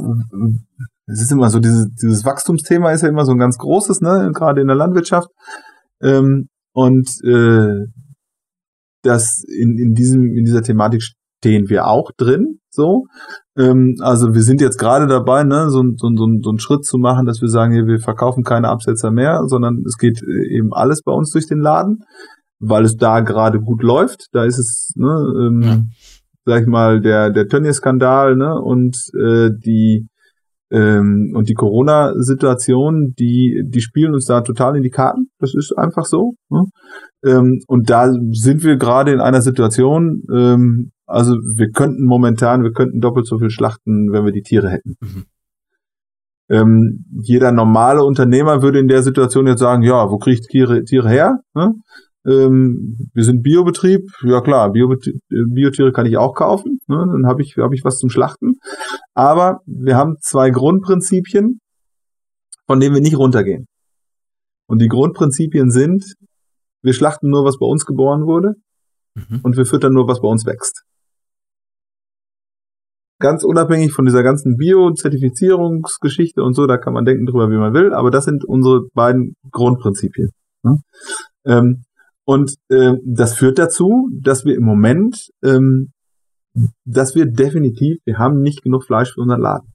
es ist immer so, dieses, dieses Wachstumsthema ist ja immer so ein ganz großes, ne, gerade in der Landwirtschaft. Ähm, und äh, das in, in diesem in dieser Thematik stehen wir auch drin. So, ähm, also wir sind jetzt gerade dabei, ne, so, so, so, so einen Schritt zu machen, dass wir sagen, hier, wir verkaufen keine Absetzer mehr, sondern es geht eben alles bei uns durch den Laden, weil es da gerade gut läuft. Da ist es, ne, ähm, ja. sag ich mal, der der Tönnies-Skandal, ne, und äh, die Ähm, und die Corona-Situation, die, die spielen uns da total in die Karten. Das ist einfach so. Ne? Ähm, und da sind wir gerade in einer Situation, ähm, also wir könnten momentan, wir könnten doppelt so viel schlachten, wenn wir die Tiere hätten. Mhm. Ähm, jeder normale Unternehmer würde in der Situation jetzt sagen, ja, wo kriege ich Tiere, Tiere her? Ne? Ähm, wir sind Biobetrieb, ja klar, Bio, Biotiere kann ich auch kaufen, ne? Dann habe ich, hab ich was zum Schlachten. Aber wir haben zwei Grundprinzipien, von denen wir nicht runtergehen. Und die Grundprinzipien sind, wir schlachten nur, was bei uns geboren wurde, mhm. und wir füttern nur, was bei uns wächst. Ganz unabhängig von dieser ganzen Bio-Zertifizierungsgeschichte und so, da kann man denken drüber, wie man will, aber das sind unsere beiden Grundprinzipien. Ne? Ähm, Und äh, das führt dazu, dass wir im Moment ähm, dass wir definitiv, wir haben nicht genug Fleisch für unseren Laden.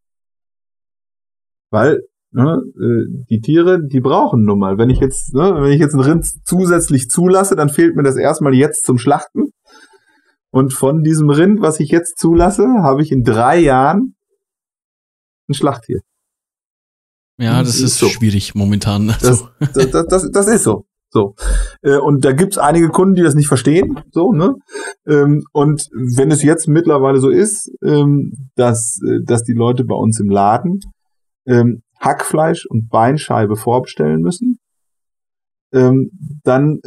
Weil ne, die Tiere, die brauchen nun mal. Wenn ich jetzt, ne, wenn ich jetzt ein Rind zusätzlich zulasse, dann fehlt mir das erstmal jetzt zum Schlachten. Und von diesem Rind, was ich jetzt zulasse, habe ich in drei Jahren ein Schlachttier. Ja, das, das ist, ist so. Schwierig momentan. Also. Das, das, das, das, das ist so. So. Und da gibt's einige Kunden, die das nicht verstehen. So, ne? Und wenn es jetzt mittlerweile so ist, dass, dass die Leute bei uns im Laden Hackfleisch und Beinscheibe vorbestellen müssen, dann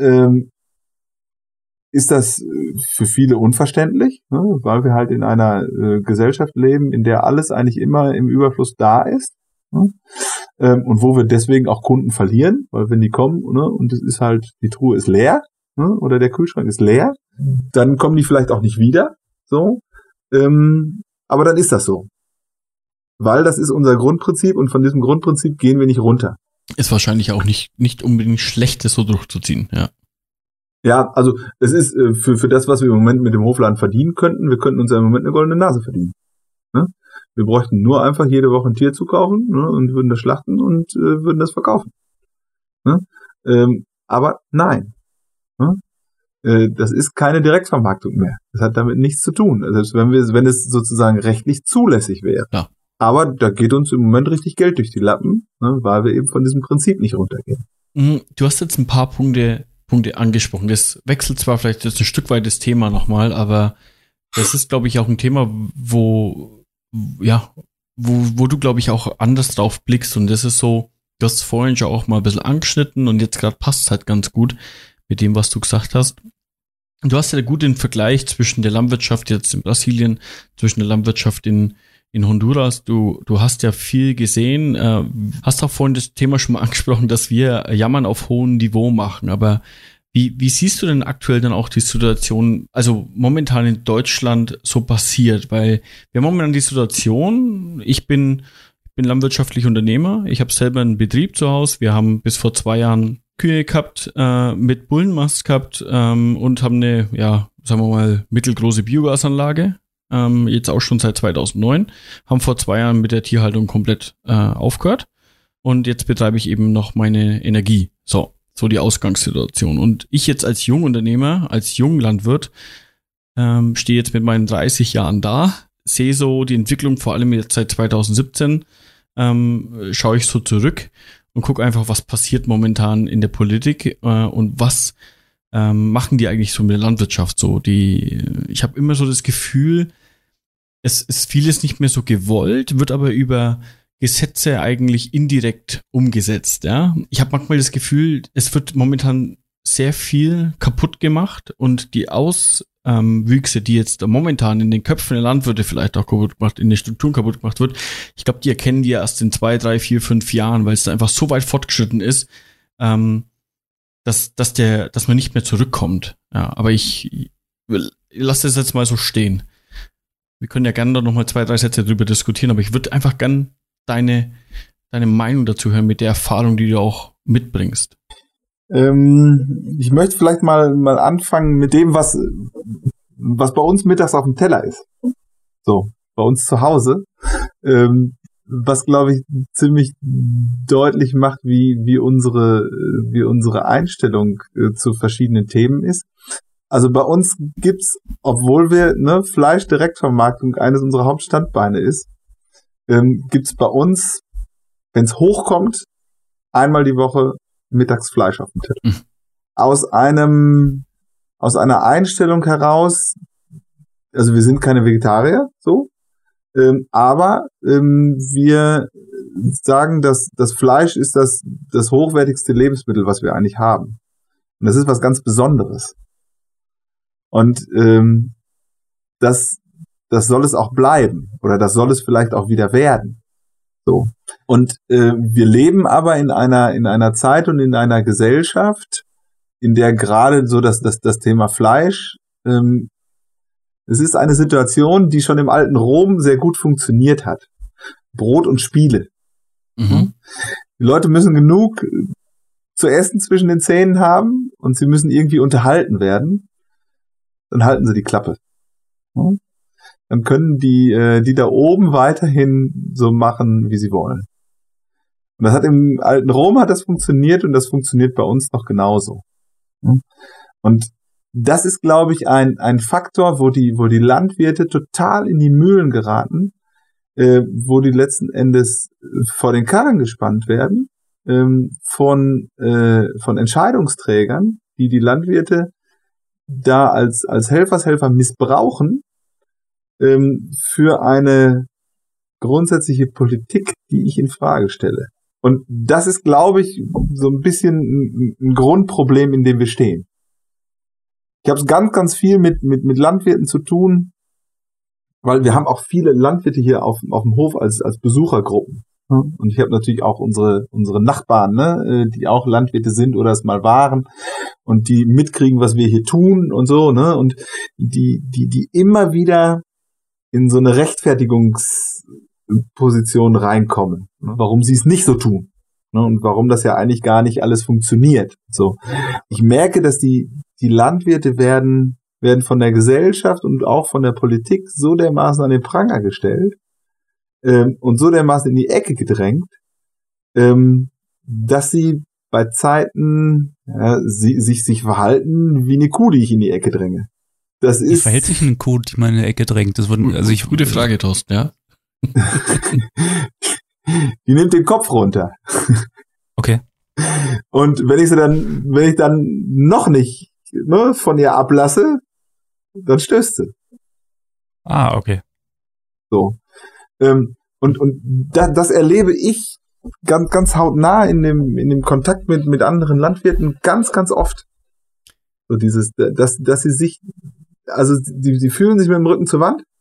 ist das für viele unverständlich, ne? Weil wir halt in einer Gesellschaft leben, in der alles eigentlich immer im Überfluss da ist. Ne? Ähm, und wo wir deswegen auch Kunden verlieren, weil wenn die kommen, ne, und es ist halt, die Truhe ist leer, ne, oder der Kühlschrank ist leer, dann kommen die vielleicht auch nicht wieder, so, ähm, aber dann ist das so. Weil das ist unser Grundprinzip und von diesem Grundprinzip gehen wir nicht runter. Ist wahrscheinlich auch nicht, nicht unbedingt schlecht, das so durchzuziehen, ja. Ja, also, es ist äh, für, für das, was wir im Moment mit dem Hofladen verdienen könnten, wir könnten uns ja im Moment eine goldene Nase verdienen, ne? Wir bräuchten nur einfach jede Woche ein Tier zu kaufen, ne, und würden das schlachten und äh, würden das verkaufen. Ne? Ähm, aber nein. Ne? Äh, das ist keine Direktvermarktung mehr. Das hat damit nichts zu tun. Selbst wenn wir, wenn es sozusagen rechtlich zulässig wäre. Ja. Aber da geht uns im Moment richtig Geld durch die Lappen, ne, weil wir eben von diesem Prinzip nicht runtergehen. Du hast jetzt ein paar Punkte, Punkte angesprochen. Das wechselt zwar vielleicht jetzt ein Stück weit das Thema nochmal, aber das ist, glaube ich, auch ein Thema, wo ja, wo, wo du, glaube ich, auch anders drauf blickst. Und das ist so, du hast es vorhin schon auch mal ein bisschen angeschnitten und jetzt gerade passt es halt ganz gut mit dem, was du gesagt hast. Du hast ja gut den Vergleich zwischen der Landwirtschaft jetzt in Brasilien, zwischen der Landwirtschaft in, in Honduras. Du, du hast ja viel gesehen, äh, hast auch vorhin das Thema schon mal angesprochen, dass wir Jammern auf hohem Niveau machen, aber Wie, wie siehst du denn aktuell dann auch die Situation, also momentan in Deutschland so passiert? Weil wir haben momentan die Situation, ich bin, ich bin landwirtschaftlicher Unternehmer, ich habe selber einen Betrieb zu Hause, wir haben bis vor zwei Jahren Kühe gehabt, äh, mit Bullenmast gehabt ähm, und haben eine, ja, sagen wir mal, mittelgroße Biogasanlage, ähm, jetzt auch schon seit zweitausendneun, haben vor zwei Jahren mit der Tierhaltung komplett äh, aufgehört und jetzt betreibe ich eben noch meine Energie. So. So die Ausgangssituation. Und ich jetzt als Jungunternehmer, als Junglandwirt, ähm, stehe jetzt mit meinen dreißig Jahren da, sehe so die Entwicklung, vor allem jetzt seit zweitausendsiebzehn, ähm, schaue ich so zurück und gucke einfach, was passiert momentan in der Politik äh, und was ähm, machen die eigentlich so mit der Landwirtschaft so. Die, ich habe immer so das Gefühl, es ist vieles nicht mehr so gewollt, wird aber über Gesetze eigentlich indirekt umgesetzt, ja. Ich habe manchmal das Gefühl, es wird momentan sehr viel kaputt gemacht und die Auswüchse, die jetzt momentan in den Köpfen der Landwirte vielleicht auch kaputt gemacht, in den Strukturen kaputt gemacht wird, ich glaube, die erkennen die ja erst in zwei, drei, vier, fünf Jahren, weil es da einfach so weit fortgeschritten ist, ähm, dass, dass der, dass man nicht mehr zurückkommt. Ja, aber ich, ich lasse das jetzt mal so stehen. Wir können ja gerne noch mal zwei, drei Sätze darüber diskutieren, aber ich würde einfach gern deine, deine Meinung dazu hören mit der Erfahrung, die du auch mitbringst. Ähm, ich möchte vielleicht mal, mal anfangen mit dem, was, was bei uns mittags auf dem Teller ist. So, bei uns zu Hause. Ähm, was, glaube ich, ziemlich deutlich macht, wie, wie unsere, wie unsere Einstellung äh, zu verschiedenen Themen ist. Also bei uns gibt's, obwohl wir, ne, Fleischdirektvermarktung eines unserer Hauptstandbeine ist, ähm, gibt's bei uns, wenn es hochkommt, einmal die Woche mittags Fleisch auf dem Tisch. Mhm. Aus einem, aus einer Einstellung heraus, also wir sind keine Vegetarier, so, ähm, aber ähm, wir sagen, dass das Fleisch ist das, das hochwertigste Lebensmittel, was wir eigentlich haben. Und das ist was ganz Besonderes. Und ähm, das, das soll es auch bleiben. Oder das soll es vielleicht auch wieder werden. So. Und äh, wir leben aber in einer in einer Zeit und in einer Gesellschaft, in der gerade so das das das Thema Fleisch, ähm, es ist eine Situation, die schon im alten Rom sehr gut funktioniert hat. Brot und Spiele. Mhm. Die Leute müssen genug zu essen zwischen den Zähnen haben und sie müssen irgendwie unterhalten werden. Dann halten sie die Klappe. dann können die, äh, die da oben weiterhin so machen, wie sie wollen. Und das hat im alten Rom hat das funktioniert und das funktioniert bei uns noch genauso. Und das ist, glaube ich, ein, ein Faktor, wo die, wo die Landwirte total in die Mühlen geraten, äh, wo die letzten Endes vor den Karren gespannt werden, ähm, von, äh, von Entscheidungsträgern, die die Landwirte da als, als Helfershelfer missbrauchen, ähm, für eine grundsätzliche Politik, die ich in Frage stelle. Und das ist, glaube ich, so ein bisschen ein, ein Grundproblem, in dem wir stehen. Ich habe ganz, ganz viel mit, mit, mit Landwirten zu tun, weil wir haben auch viele Landwirte hier auf, auf dem Hof als, als Besuchergruppen. Und ich habe natürlich auch unsere, unsere Nachbarn, ne, die auch Landwirte sind oder es mal waren und die mitkriegen, was wir hier tun und so, ne, und die, die, die immer wieder in so eine Rechtfertigungsposition reinkommen, ne, warum sie es nicht so tun, ne, und warum das ja eigentlich gar nicht alles funktioniert. So, ich merke, dass die, die Landwirte werden, werden von der Gesellschaft und auch von der Politik so dermaßen an den Pranger gestellt, Ähm, und so dermaßen in die Ecke gedrängt, ähm, dass sie bei Zeiten ja, sie, sich sich verhalten wie eine Kuh, die ich in die Ecke dränge. Das Wie ist verhält sich eine Kuh, die man in die Ecke drängt? Das wird, also ich, Gute Frage, Thorsten, ja. Die nimmt den Kopf runter. Okay. Und wenn ich sie dann, wenn ich dann noch nicht ne, von ihr ablasse, dann stößt sie. Ah, okay. So. Ähm, und und das, das erlebe ich ganz ganz hautnah in dem in dem Kontakt mit mit anderen Landwirten ganz ganz oft. So dieses, dass dass sie sich, also sie sie fühlen sich mit dem Rücken zur Wand.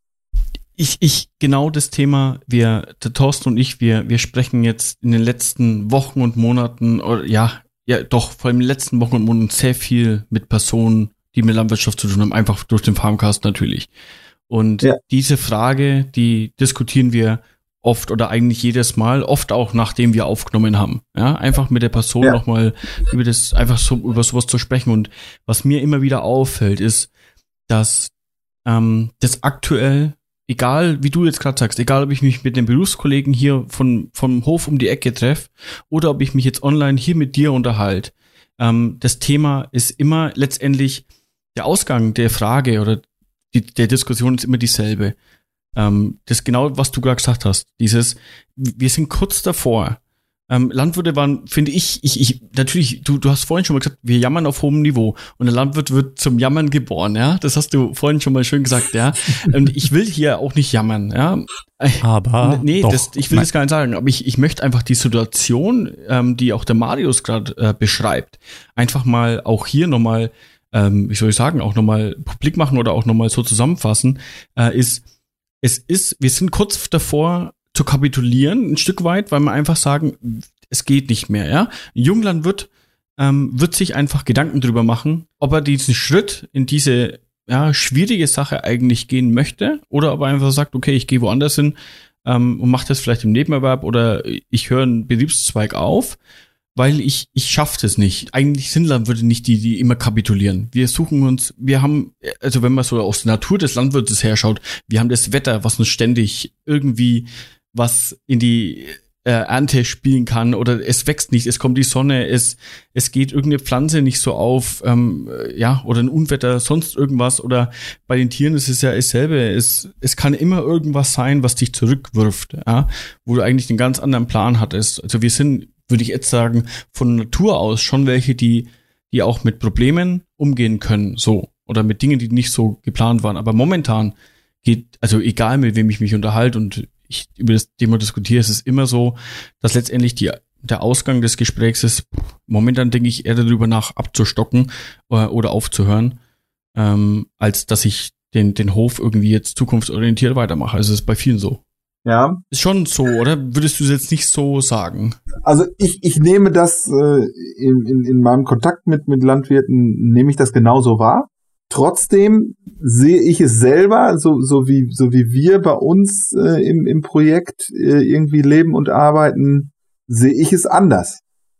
Ich ich genau das Thema. Wir, der Thorsten und ich, wir wir sprechen jetzt in den letzten Wochen und Monaten oder ja ja doch vor allem in den letzten Wochen und Monaten sehr viel mit Personen, die mit Landwirtschaft zu tun haben, einfach durch den Farmcast natürlich. Und ja. Diese Frage, die diskutieren wir oft oder eigentlich jedes Mal, oft auch nachdem wir aufgenommen haben. Ja, einfach mit der Person ja. nochmal über das, einfach so, über sowas zu sprechen. Und was mir immer wieder auffällt, ist, dass ähm, das aktuell, egal wie du jetzt gerade sagst, egal ob ich mich mit den Berufskollegen hier von vom Hof um die Ecke treffe oder ob ich mich jetzt online hier mit dir unterhalte, ähm, das Thema ist immer letztendlich der Ausgang der Frage oder Die, der Diskussion ist immer dieselbe. Ähm, das genau, was du gerade gesagt hast. Dieses, wir sind kurz davor. Ähm, Landwirte waren, finde ich, ich, ich, natürlich, du, du hast vorhin schon mal gesagt, wir jammern auf hohem Niveau. Und der Landwirt wird zum Jammern geboren, ja. Das hast du vorhin schon mal schön gesagt, ja. Und ich will hier auch nicht jammern, ja. Aber. Nee, doch, das, ich will nein. das gar nicht sagen. Aber ich, ich möchte einfach die Situation, ähm, die auch der Marius gerade äh, beschreibt, einfach mal auch hier nochmal Ähm, wie soll ich sagen, auch nochmal publik machen oder auch nochmal so zusammenfassen, äh, ist, es ist, wir sind kurz davor zu kapitulieren, ein Stück weit, weil wir einfach sagen, es geht nicht mehr, ja. Ein Junglandwirt ähm, wird sich einfach Gedanken drüber machen, ob er diesen Schritt in diese ja, schwierige Sache eigentlich gehen möchte oder ob er einfach sagt, okay, ich gehe woanders hin ähm, und mache das vielleicht im Nebenerwerb oder ich höre einen Betriebszweig auf, weil ich ich schaffe das nicht. Eigentlich sind Landwirte nicht die, die immer kapitulieren. Wir suchen uns, wir haben, also wenn man so aus der Natur des Landwirtes herschaut, wir haben das Wetter, was uns ständig irgendwie was in die äh, Ernte spielen kann oder es wächst nicht, es kommt die Sonne, es es geht irgendeine Pflanze nicht so auf, ähm, ja, oder ein Unwetter, sonst irgendwas oder bei den Tieren ist es ja dasselbe. Es es kann immer irgendwas sein, was dich zurückwirft, ja, wo du eigentlich einen ganz anderen Plan hattest. Also wir sind, würde ich jetzt sagen, von Natur aus schon welche, die die auch mit Problemen umgehen können, so. Oder mit Dingen, die nicht so geplant waren. Aber momentan geht, also egal mit wem ich mich unterhalte und ich über das Thema diskutiere, es ist immer so, dass letztendlich die, der Ausgang des Gesprächs ist, momentan denke ich eher darüber nach, abzustocken oder, oder aufzuhören, ähm, als dass ich den, den Hof irgendwie jetzt zukunftsorientiert weitermache. Also es ist bei vielen so. Ja. Ist schon so, oder? Würdest du es jetzt nicht so sagen? Also ich, ich nehme das äh, in, in, in meinem Kontakt mit, mit Landwirten, nehme ich das genauso wahr. Trotzdem sehe ich es selber, so, so wie, so wie wir bei uns äh, im, im Projekt äh, irgendwie leben und arbeiten, sehe ich es anders.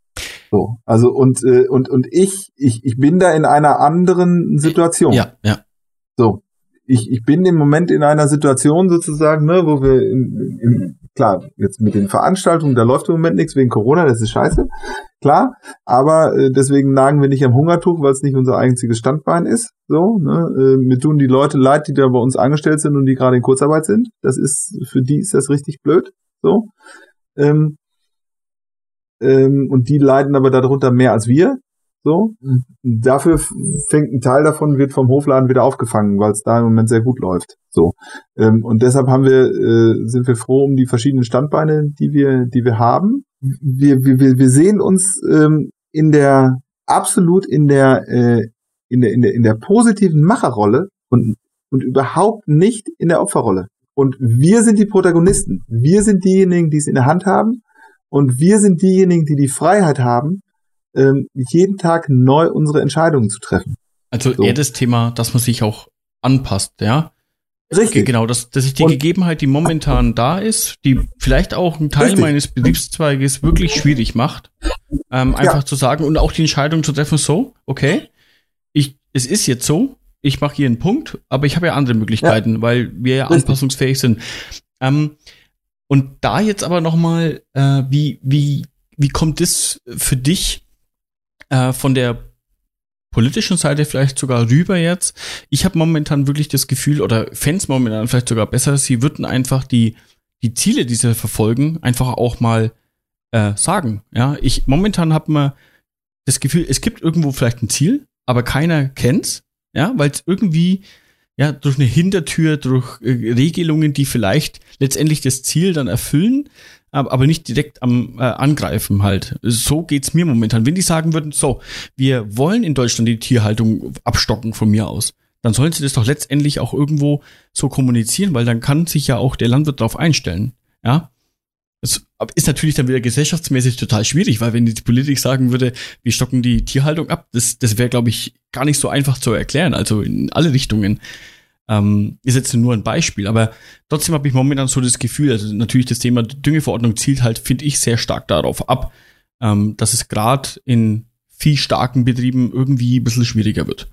So, also und, äh, und, und ich, ich, ich bin da in einer anderen Situation. Ja, ja. So. ich, ich bin im Moment in einer Situation sozusagen, ne, wo wir, in, in, klar, jetzt mit den Veranstaltungen, da läuft im Moment nichts wegen Corona, das ist scheiße, klar, aber äh, deswegen nagen wir nicht am Hungertuch, weil es nicht unser einziges Standbein ist, so, ne, äh, mir tun die Leute leid, die da bei uns angestellt sind und die gerade in Kurzarbeit sind, das ist, für die ist das richtig blöd, so, ähm, ähm, und die leiden aber darunter mehr als wir. So, dafür fängt ein Teil davon, wird vom Hofladen wieder aufgefangen, weil es da im Moment sehr gut läuft. So, ähm, und deshalb haben wir, äh, sind wir froh um die verschiedenen Standbeine, die wir, die wir haben. Wir, wir, wir sehen uns ähm, in der absolut in der, äh, in der, in der, in der positiven Macherrolle und und überhaupt nicht in der Opferrolle. Und wir sind die Protagonisten. Wir sind diejenigen, die es in der Hand haben, und wir sind diejenigen, die die Freiheit haben, jeden Tag neu unsere Entscheidungen zu treffen. Also so. Eher das Thema, dass man sich auch anpasst, ja? Richtig. Genau, dass, dass ich die und, Gegebenheit, die momentan da ist, die vielleicht auch einen Teil richtig. meines Betriebszweiges wirklich schwierig macht, ähm, einfach ja. zu sagen und auch die Entscheidung zu treffen, so, okay, ich, es ist jetzt so, ich mache hier einen Punkt, aber ich habe ja andere Möglichkeiten, ja. weil wir ja richtig. anpassungsfähig sind. Ähm, und da jetzt aber nochmal, äh, wie, wie, wie kommt das für dich Äh, von der politischen Seite vielleicht sogar rüber jetzt? Ich habe momentan wirklich das Gefühl, oder Fans momentan vielleicht sogar besser, sie würden einfach die die Ziele, die sie verfolgen, einfach auch mal äh, sagen. Ja, ich momentan habe mir das Gefühl, es gibt irgendwo vielleicht ein Ziel, aber keiner kennt's, ja, weil es irgendwie ja durch eine Hintertür, durch äh, Regelungen, die vielleicht letztendlich das Ziel dann erfüllen, aber nicht direkt am äh, Angreifen halt. So geht's mir momentan. Wenn die sagen würden, so, wir wollen in Deutschland die Tierhaltung abstocken von mir aus, dann sollen sie das doch letztendlich auch irgendwo so kommunizieren, weil dann kann sich ja auch der Landwirt darauf einstellen. Ja, das ist natürlich dann wieder gesellschaftsmäßig total schwierig, weil wenn die Politik sagen würde, wir stocken die Tierhaltung ab, das, das wäre, glaube ich, gar nicht so einfach zu erklären, also in alle Richtungen. Ähm, ist jetzt nur ein Beispiel, aber trotzdem habe ich momentan so das Gefühl, also natürlich das Thema Düngeverordnung zielt halt, finde ich, sehr stark darauf ab, ähm, dass es gerade in viehstarken Betrieben irgendwie ein bisschen schwieriger wird.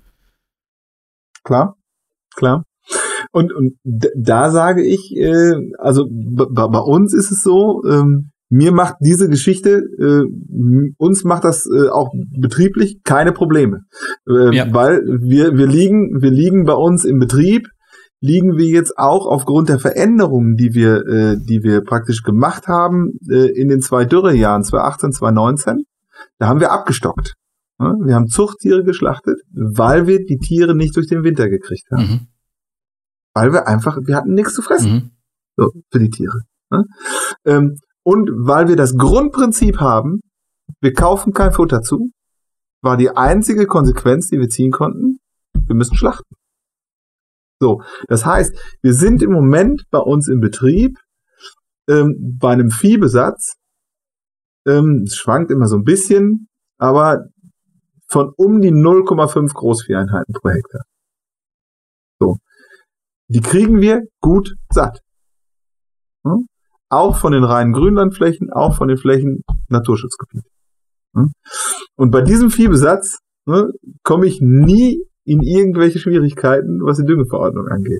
Klar, klar. Und, und da sage ich, äh, also b- bei uns ist es so, ähm, mir macht diese Geschichte, äh, uns macht das äh, auch betrieblich keine Probleme, äh, ja. weil wir wir liegen wir liegen bei uns im Betrieb, liegen wir jetzt auch aufgrund der Veränderungen, die wir äh, die wir praktisch gemacht haben äh, in den zwei Dürrejahren zwanzig achtzehn, zwanzig neunzehn, da haben wir abgestockt. Ja? Wir haben Zuchttiere geschlachtet, weil wir die Tiere nicht durch den Winter gekriegt haben. Mhm. Weil wir einfach, wir hatten nichts zu fressen mhm. so, für die Tiere. Ja? Ähm, Und weil wir das Grundprinzip haben, wir kaufen kein Futter zu, war die einzige Konsequenz, die wir ziehen konnten, wir müssen schlachten. So, das heißt, wir sind im Moment bei uns im Betrieb ähm, bei einem Viehbesatz, ähm, es schwankt immer so ein bisschen, aber von um die null Komma fünf Großvieheinheiten pro Hektar. So, die kriegen wir gut satt. Hm? Auch von den reinen Grünlandflächen, auch von den Flächen Naturschutzgebiet. Und bei diesem Viehbesatz ne, komme ich nie in irgendwelche Schwierigkeiten, was die Düngeverordnung angeht.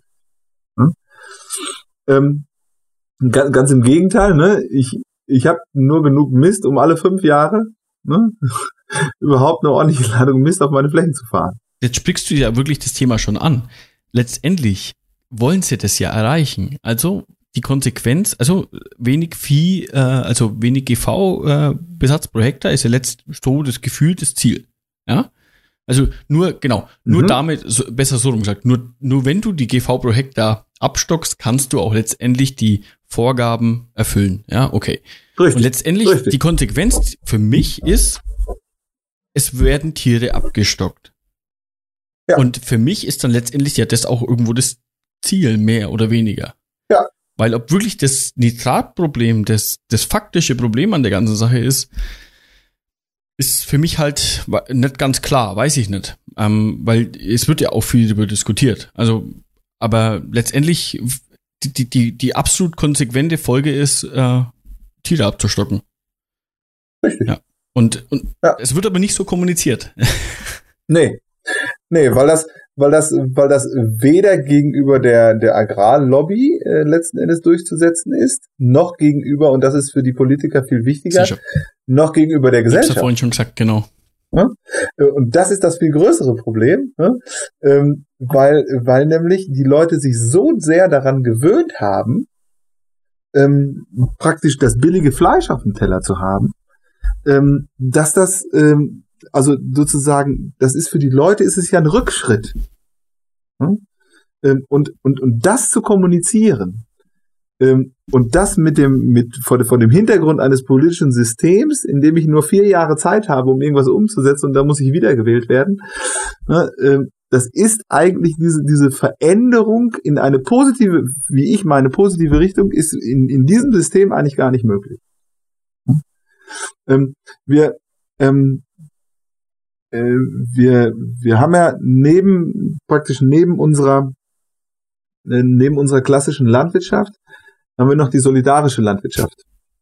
Ähm, ganz, ganz im Gegenteil, ne, ich, ich habe nur genug Mist, um alle fünf Jahre ne, überhaupt eine ordentliche Ladung Mist auf meine Flächen zu fahren. Jetzt sprichst du ja wirklich das Thema schon an. Letztendlich wollen sie das ja erreichen. Also die Konsequenz, also wenig Vieh, äh, also wenig G V-Besatz äh, pro Hektar ist ja letztlich so das Gefühl, das Ziel. Ja? Also nur, genau, nur mhm. damit, so, besser so rum gesagt, nur, nur wenn du die G V pro Hektar abstockst, kannst du auch letztendlich die Vorgaben erfüllen. Ja, okay. Richtig. Und letztendlich Richtig. Die Konsequenz für mich ist, es werden Tiere abgestockt. Ja. Und für mich ist dann letztendlich ja das auch irgendwo das Ziel, mehr oder weniger. Ja. Weil ob wirklich das Nitratproblem, das, das faktische Problem an der ganzen Sache ist, ist für mich halt nicht ganz klar, weiß ich nicht. Ähm, weil es wird ja auch viel darüber diskutiert. Also, aber letztendlich die, die, die absolut konsequente Folge ist, äh, Tiere abzustocken. Richtig. Ja. Und, und ja. Es wird aber nicht so kommuniziert. Nee. Nee, weil das, weil das, weil das weder gegenüber der, der Agrarlobby äh, letzten Endes durchzusetzen ist, noch gegenüber, und das ist für die Politiker viel wichtiger, Sicher. noch gegenüber der Gesellschaft. Ich hab's ja vorhin schon gesagt, genau. Ja? Und das ist das viel größere Problem, ja? ähm, weil, weil nämlich die Leute sich so sehr daran gewöhnt haben, ähm, praktisch das billige Fleisch auf dem Teller zu haben, ähm, dass das, ähm, also sozusagen, das ist für die Leute, ist es ja ein Rückschritt. Ja? Ähm, und, und, und das zu kommunizieren, ähm, und das mit dem, mit, vor, vor dem Hintergrund eines politischen Systems, in dem ich nur vier Jahre Zeit habe, um irgendwas umzusetzen, und da muss ich wiedergewählt werden, ja, ähm, das ist eigentlich diese, diese Veränderung in eine positive, wie ich meine, positive Richtung, ist in, in diesem System eigentlich gar nicht möglich. Ähm, wir, ähm, äh, wir, wir haben ja neben, praktisch neben unserer, äh, neben unserer klassischen Landwirtschaft, haben wir noch die solidarische Landwirtschaft.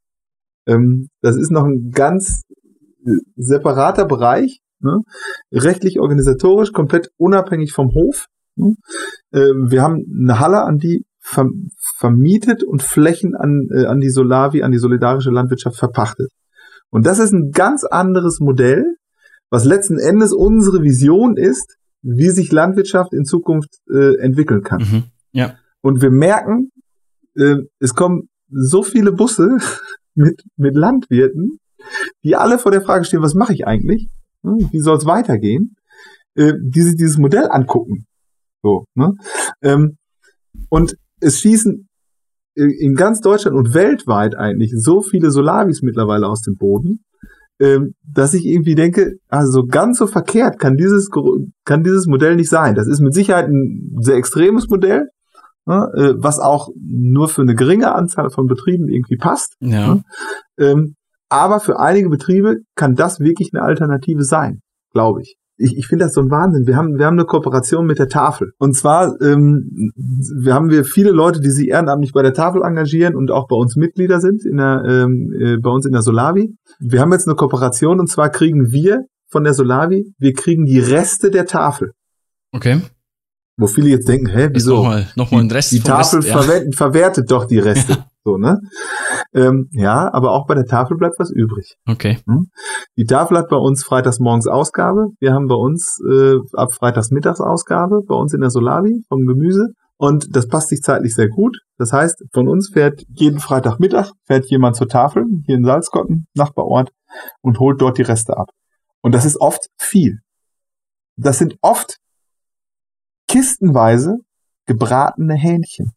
Ähm, das ist noch ein ganz separater Bereich, ne? Rechtlich, organisatorisch, komplett unabhängig vom Hof. Ne? Äh, wir haben eine Halle, an die verm- vermietet und Flächen an, äh, an die Solavi, an die solidarische Landwirtschaft verpachtet. Und das ist ein ganz anderes Modell, was letzten Endes unsere Vision ist, wie sich Landwirtschaft in Zukunft äh, entwickeln kann. Mhm. Ja. Und wir merken, äh, es kommen so viele Busse mit, mit Landwirten, die alle vor der Frage stehen, was mache ich eigentlich? Wie soll es weitergehen? Äh, die sich dieses Modell angucken. So, ne? Ähm, und es schießen in ganz Deutschland und weltweit eigentlich so viele Solavis mittlerweile aus dem Boden, ähm, dass ich irgendwie denke, also ganz so verkehrt kann dieses, kann dieses Modell nicht sein. Das ist mit Sicherheit ein sehr extremes Modell, ne, äh, was auch nur für eine geringe Anzahl von Betrieben irgendwie passt. Ja. Ne? Ähm, aber für einige Betriebe kann das wirklich eine Alternative sein, glaube ich. Ich, ich finde das so ein Wahnsinn. Wir haben, wir haben eine Kooperation mit der Tafel. Und zwar, ähm, wir haben wir viele Leute, die sich ehrenamtlich bei der Tafel engagieren und auch bei uns Mitglieder sind, in der, ähm, äh, bei uns in der Solavi. Wir haben jetzt eine Kooperation, und zwar kriegen wir von der Solavi, wir kriegen die Reste der Tafel. Okay. Wo viele jetzt denken, hä, wieso? Nochmal, nochmal ein Rest Die, die Tafel Rest, ja. verwert, verwertet doch die Reste. Ja. So, ne? Ähm, ja, aber auch bei der Tafel bleibt was übrig. Okay. Die Tafel hat bei uns freitags morgens Ausgabe. Wir haben bei uns äh, ab freitags mittags Ausgabe, bei uns in der Solavi vom Gemüse. Und das passt sich zeitlich sehr gut. Das heißt, von uns fährt jeden Freitagmittag fährt jemand zur Tafel, hier in Salzkotten, Nachbarort, und holt dort die Reste ab. Und das ist oft viel. Das sind oft kistenweise gebratene Hähnchen.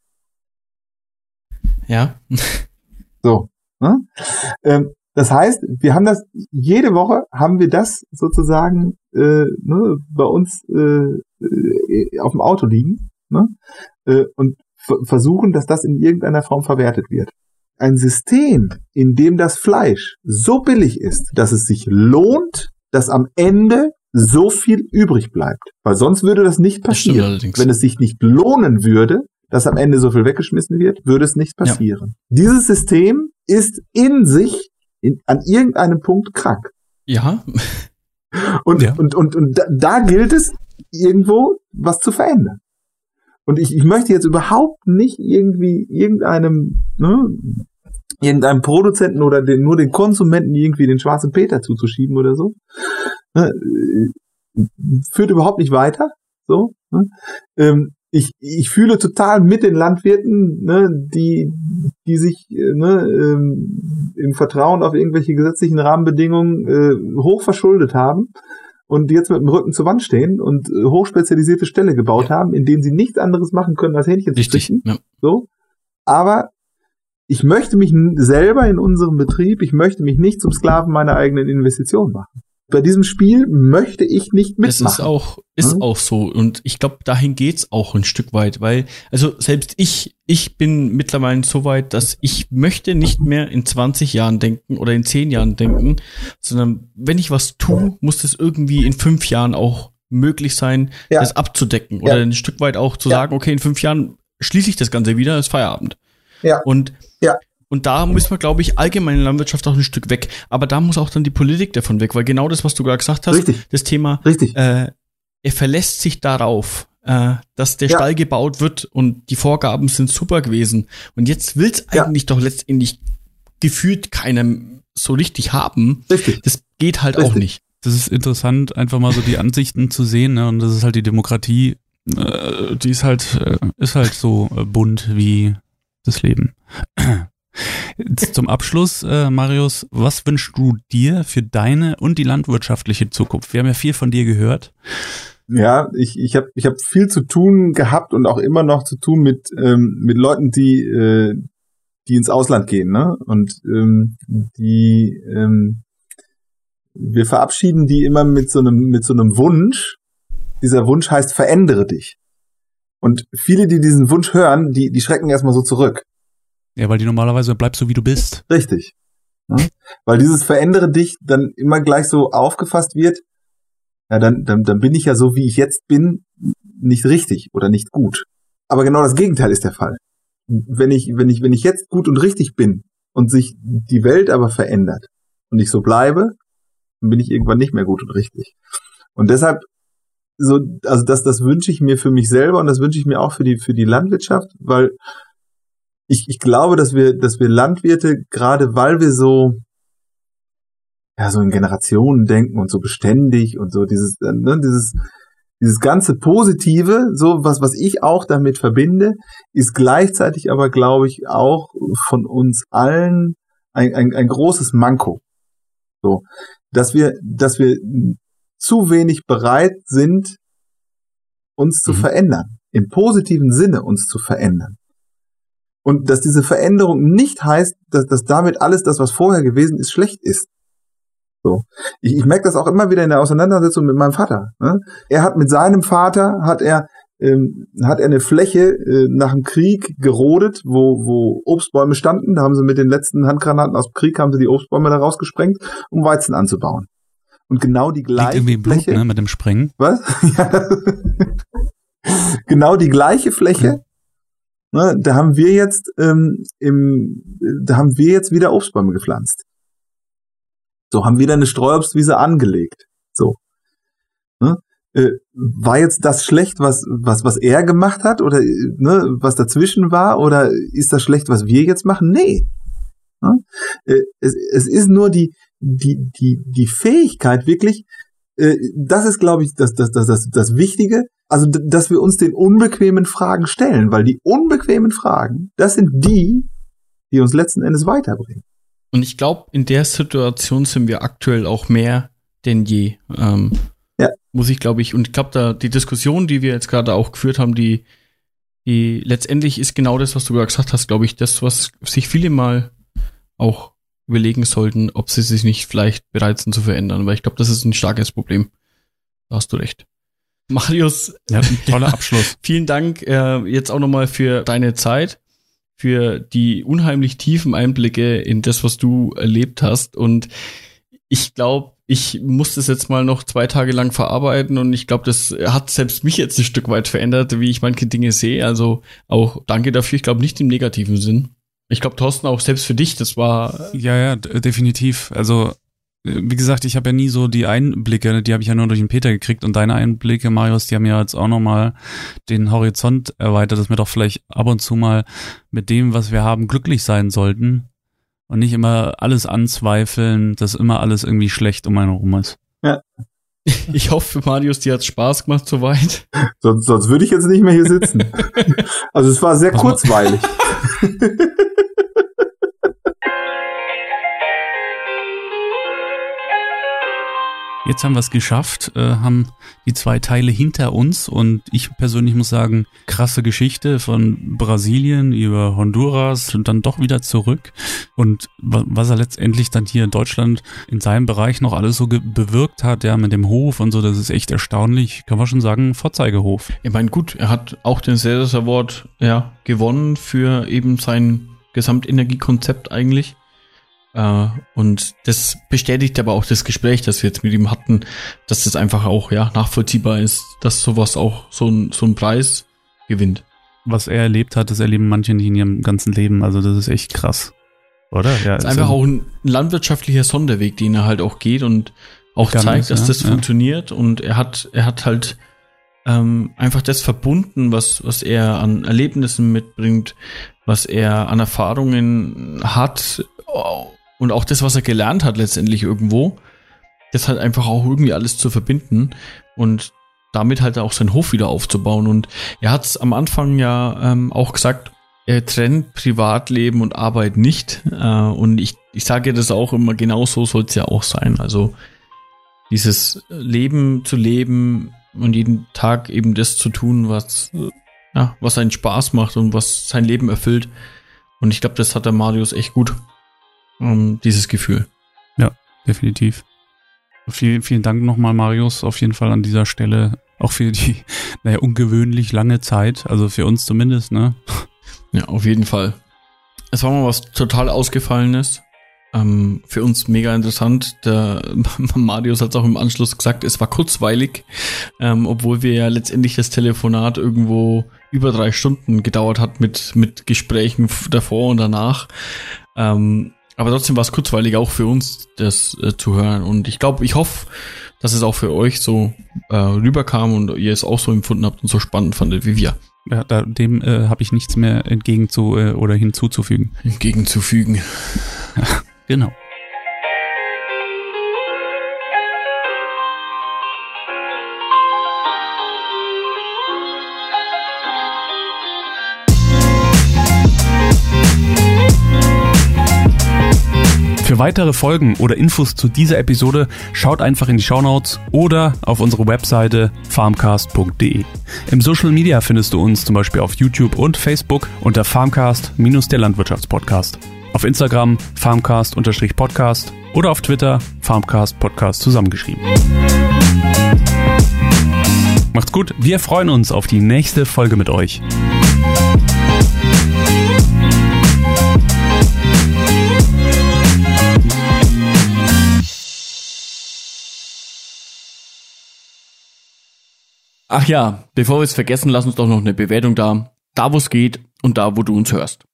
Ja. So. Ne? Ähm, das heißt, wir haben das, jede Woche haben wir das sozusagen äh, ne, bei uns äh, äh, auf dem Auto liegen, ne? äh, und f- versuchen, dass das in irgendeiner Form verwertet wird. Ein System, in dem das Fleisch so billig ist, dass es sich lohnt, dass am Ende so viel übrig bleibt. Weil sonst würde das nicht passieren. Das Wenn es sich nicht lohnen würde, dass am Ende so viel weggeschmissen wird, würde es nicht passieren. Ja. Dieses System ist in sich in, an irgendeinem Punkt krank. Ja. Und, ja. und, und, und da, da gilt es, irgendwo was zu verändern. Und ich, ich möchte jetzt überhaupt nicht irgendwie irgendeinem, ne, irgendeinem Produzenten oder den, nur den Konsumenten irgendwie den schwarzen Peter zuzuschieben oder so. Ne, führt überhaupt nicht weiter. So. Ne. Ähm, Ich, ich fühle total mit den Landwirten, ne, die, die sich ne, ähm, im Vertrauen auf irgendwelche gesetzlichen Rahmenbedingungen äh, hoch verschuldet haben und jetzt mit dem Rücken zur Wand stehen und äh, hochspezialisierte Ställe gebaut ja. haben, in denen sie nichts anderes machen können, als Hähnchen zu züchten. Ja. So. Aber ich möchte mich selber in unserem Betrieb, ich möchte mich nicht zum Sklaven meiner eigenen Investition machen. Bei diesem Spiel möchte ich nicht mitmachen. Das ist auch, ist hm? auch so. Und ich glaube, dahin geht's auch ein Stück weit, weil, also selbst ich, ich bin mittlerweile so weit, dass ich möchte nicht mehr in zwanzig Jahren denken oder in zehn Jahren denken, sondern wenn ich was tue, muss das irgendwie in fünf Jahren auch möglich sein, ja. das abzudecken oder ja. ein Stück weit auch zu ja. sagen, okay, in fünf Jahren schließe ich das Ganze wieder, ist Feierabend. Ja. Und ja. Und da müssen wir, glaube ich, allgemeine Landwirtschaft auch ein Stück weg. Aber da muss auch dann die Politik davon weg, weil genau das, was du gerade gesagt hast, Richtig. das Thema Richtig. Äh, er verlässt sich darauf, äh, dass der ja. Stall gebaut wird und die Vorgaben sind super gewesen. Und jetzt will's eigentlich ja. doch letztendlich gefühlt keinem so richtig haben. Richtig. Das geht halt richtig. auch nicht. Das ist interessant, einfach mal so die Ansichten zu sehen, ne? Und das ist halt die Demokratie, äh, die ist halt, äh, ist halt so äh, bunt wie das Leben. Jetzt zum Abschluss, äh, Marius, was wünschst du dir für deine und die landwirtschaftliche Zukunft? Wir haben ja viel von dir gehört. Ja, ich ich habe ich hab viel zu tun gehabt und auch immer noch zu tun mit ähm, mit Leuten, die äh, die ins Ausland gehen, ne? Und ähm, die ähm, wir verabschieden die immer mit so einem mit so einem Wunsch. Dieser Wunsch heißt, verändere dich. Und viele, die diesen Wunsch hören, die die schrecken erstmal so zurück. Ja, weil die normalerweise bleibst so, wie du bist. Richtig. Ja? Weil dieses verändere dich dann immer gleich so aufgefasst wird, ja, dann, dann, dann bin ich ja so, wie ich jetzt bin, nicht richtig oder nicht gut. Aber genau das Gegenteil ist der Fall. Wenn ich, wenn ich, wenn ich jetzt gut und richtig bin und sich die Welt aber verändert und ich so bleibe, dann bin ich irgendwann nicht mehr gut und richtig. Und deshalb, so, also das, das wünsche ich mir für mich selber und das wünsche ich mir auch für die, für die Landwirtschaft, weil ich, ich glaube, dass wir, dass wir Landwirte, gerade weil wir so, ja, so in Generationen denken und so beständig und so dieses, ne, dieses, dieses ganze Positive, so was, was ich auch damit verbinde, ist gleichzeitig aber, glaube ich, auch von uns allen ein, ein, ein großes Manko. So, dass wir, dass wir zu wenig bereit sind, uns zu mhm. verändern. Im positiven Sinne uns zu verändern. Und dass diese Veränderung nicht heißt, dass, dass damit alles das, was vorher gewesen ist, schlecht ist. So. Ich, ich merke das auch immer wieder in der Auseinandersetzung mit meinem Vater. Ne? Er hat mit seinem Vater, hat er, ähm, hat er eine Fläche äh, nach dem Krieg gerodet, wo, wo Obstbäume standen. Da haben sie mit den letzten Handgranaten aus dem Krieg, haben sie die Obstbäume da rausgesprengt, um Weizen anzubauen. Und genau die gleiche Liegt irgendwie Fläche. Blut, ne, mit dem Sprengen. Was? Ja. Genau die gleiche Fläche. Ne, da haben wir jetzt ähm, im, da haben wir jetzt wieder Obstbäume gepflanzt. So, haben wieder eine Streuobstwiese angelegt. So. Ne? Äh, war jetzt das schlecht, was, was, was er gemacht hat? Oder, ne, was dazwischen war? Oder ist das schlecht, was wir jetzt machen? Nee. Ne? Äh, es, es ist nur die, die, die, die Fähigkeit wirklich, äh, das ist, glaube ich, das, das, das, das, das Wichtige, also, dass wir uns den unbequemen Fragen stellen, weil die unbequemen Fragen, das sind die, die uns letzten Endes weiterbringen. Und ich glaube, in der Situation sind wir aktuell auch mehr denn je. Ähm, ja. Muss ich, glaube ich, und ich glaube, da die Diskussion, die wir jetzt gerade auch geführt haben, die, die letztendlich ist genau das, was du gerade gesagt hast, glaube ich, das, was sich viele mal auch überlegen sollten, ob sie sich nicht vielleicht bereit sind zu verändern, weil ich glaube, das ist ein starkes Problem. Da hast du recht. Marius, ja, ein toller Abschluss. Vielen Dank äh, jetzt auch nochmal für deine Zeit, für die unheimlich tiefen Einblicke in das, was du erlebt hast. Und ich glaube, ich muss das jetzt mal noch zwei Tage lang verarbeiten und ich glaube, das hat selbst mich jetzt ein Stück weit verändert, wie ich manche Dinge sehe. Also auch danke dafür. Ich glaube nicht im negativen Sinn. Ich glaube, Thorsten, auch selbst für dich, das war... Ja, ja, d- definitiv. Also wie gesagt, ich habe ja nie so die Einblicke, die habe ich ja nur durch den Peter gekriegt und deine Einblicke, Marius, die haben ja jetzt auch nochmal den Horizont erweitert, dass wir doch vielleicht ab und zu mal mit dem, was wir haben, glücklich sein sollten und nicht immer alles anzweifeln, dass immer alles irgendwie schlecht um einen herum ist. Ja. Ich hoffe, Marius, dir hat's Spaß gemacht soweit. Sonst, sonst würde ich jetzt nicht mehr hier sitzen. Also es war sehr was kurzweilig. Jetzt haben wir es geschafft, äh, haben die zwei Teile hinter uns und ich persönlich muss sagen, krasse Geschichte von Brasilien über Honduras und dann doch wieder zurück und was er letztendlich dann hier in Deutschland in seinem Bereich noch alles so ge- bewirkt hat, ja, mit dem Hof und so, das ist echt erstaunlich, kann man schon sagen, Vorzeigehof. Ich meine, gut, er hat auch den Sales Award ja, gewonnen für eben sein Gesamtenergiekonzept eigentlich. Uh, und das bestätigt aber auch das Gespräch, das wir jetzt mit ihm hatten, dass das einfach auch ja nachvollziehbar ist, dass sowas auch so ein so ein Preis gewinnt. Was er erlebt hat, das erleben manche nicht in ihrem ganzen Leben, also das ist echt krass, oder? Ja, das ist einfach auch ein landwirtschaftlicher Sonderweg, den er halt auch geht und auch Ganz, zeigt, dass ja, das ja. funktioniert und er hat er hat halt ähm, einfach das verbunden, was, was er an Erlebnissen mitbringt, was er an Erfahrungen hat und auch das, was er gelernt hat letztendlich irgendwo, das halt einfach auch irgendwie alles zu verbinden und damit halt auch seinen Hof wieder aufzubauen. Und er hat es am Anfang ja ähm, auch gesagt, er trennt Privatleben und Arbeit nicht. Äh, und ich, ich sage das auch immer, genau so soll es ja auch sein. Also dieses Leben zu leben und jeden Tag eben das zu tun, was, ja, was einen Spaß macht und was sein Leben erfüllt. Und ich glaube, das hat der Marius echt gut, ähm, dieses Gefühl. Ja, definitiv. Vielen, vielen Dank nochmal, Marius, auf jeden Fall an dieser Stelle. Auch für die, naja, ungewöhnlich lange Zeit, also für uns zumindest, ne? Ja, auf jeden Fall. Es war mal was total Ausgefallenes. Ähm, für uns mega interessant. Der Marius hat es auch im Anschluss gesagt, es war kurzweilig, ähm, obwohl wir ja letztendlich das Telefonat irgendwo über drei Stunden gedauert hat mit, mit Gesprächen davor und danach. Ähm, aber trotzdem war es kurzweilig auch für uns, das äh, zu hören. Und ich glaube, ich hoffe, dass es auch für euch so äh, rüberkam und ihr es auch so empfunden habt und so spannend fandet wie wir. Ja, da, dem äh, habe ich nichts mehr entgegen zu äh, oder hinzuzufügen. Entgegenzufügen. Genau. Für weitere Folgen oder Infos zu dieser Episode schaut einfach in die Shownotes oder auf unsere Webseite farmcast punkt de. Im Social Media findest du uns zum Beispiel auf YouTube und Facebook unter Farmcast minus der Landwirtschaftspodcast. Auf Instagram farmcast-podcast oder auf Twitter farmcast-podcast zusammengeschrieben. Macht's gut, wir freuen uns auf die nächste Folge mit euch. Ach ja, bevor wir es vergessen, lass uns doch noch eine Bewertung da. Da, wo es geht und da, wo du uns hörst.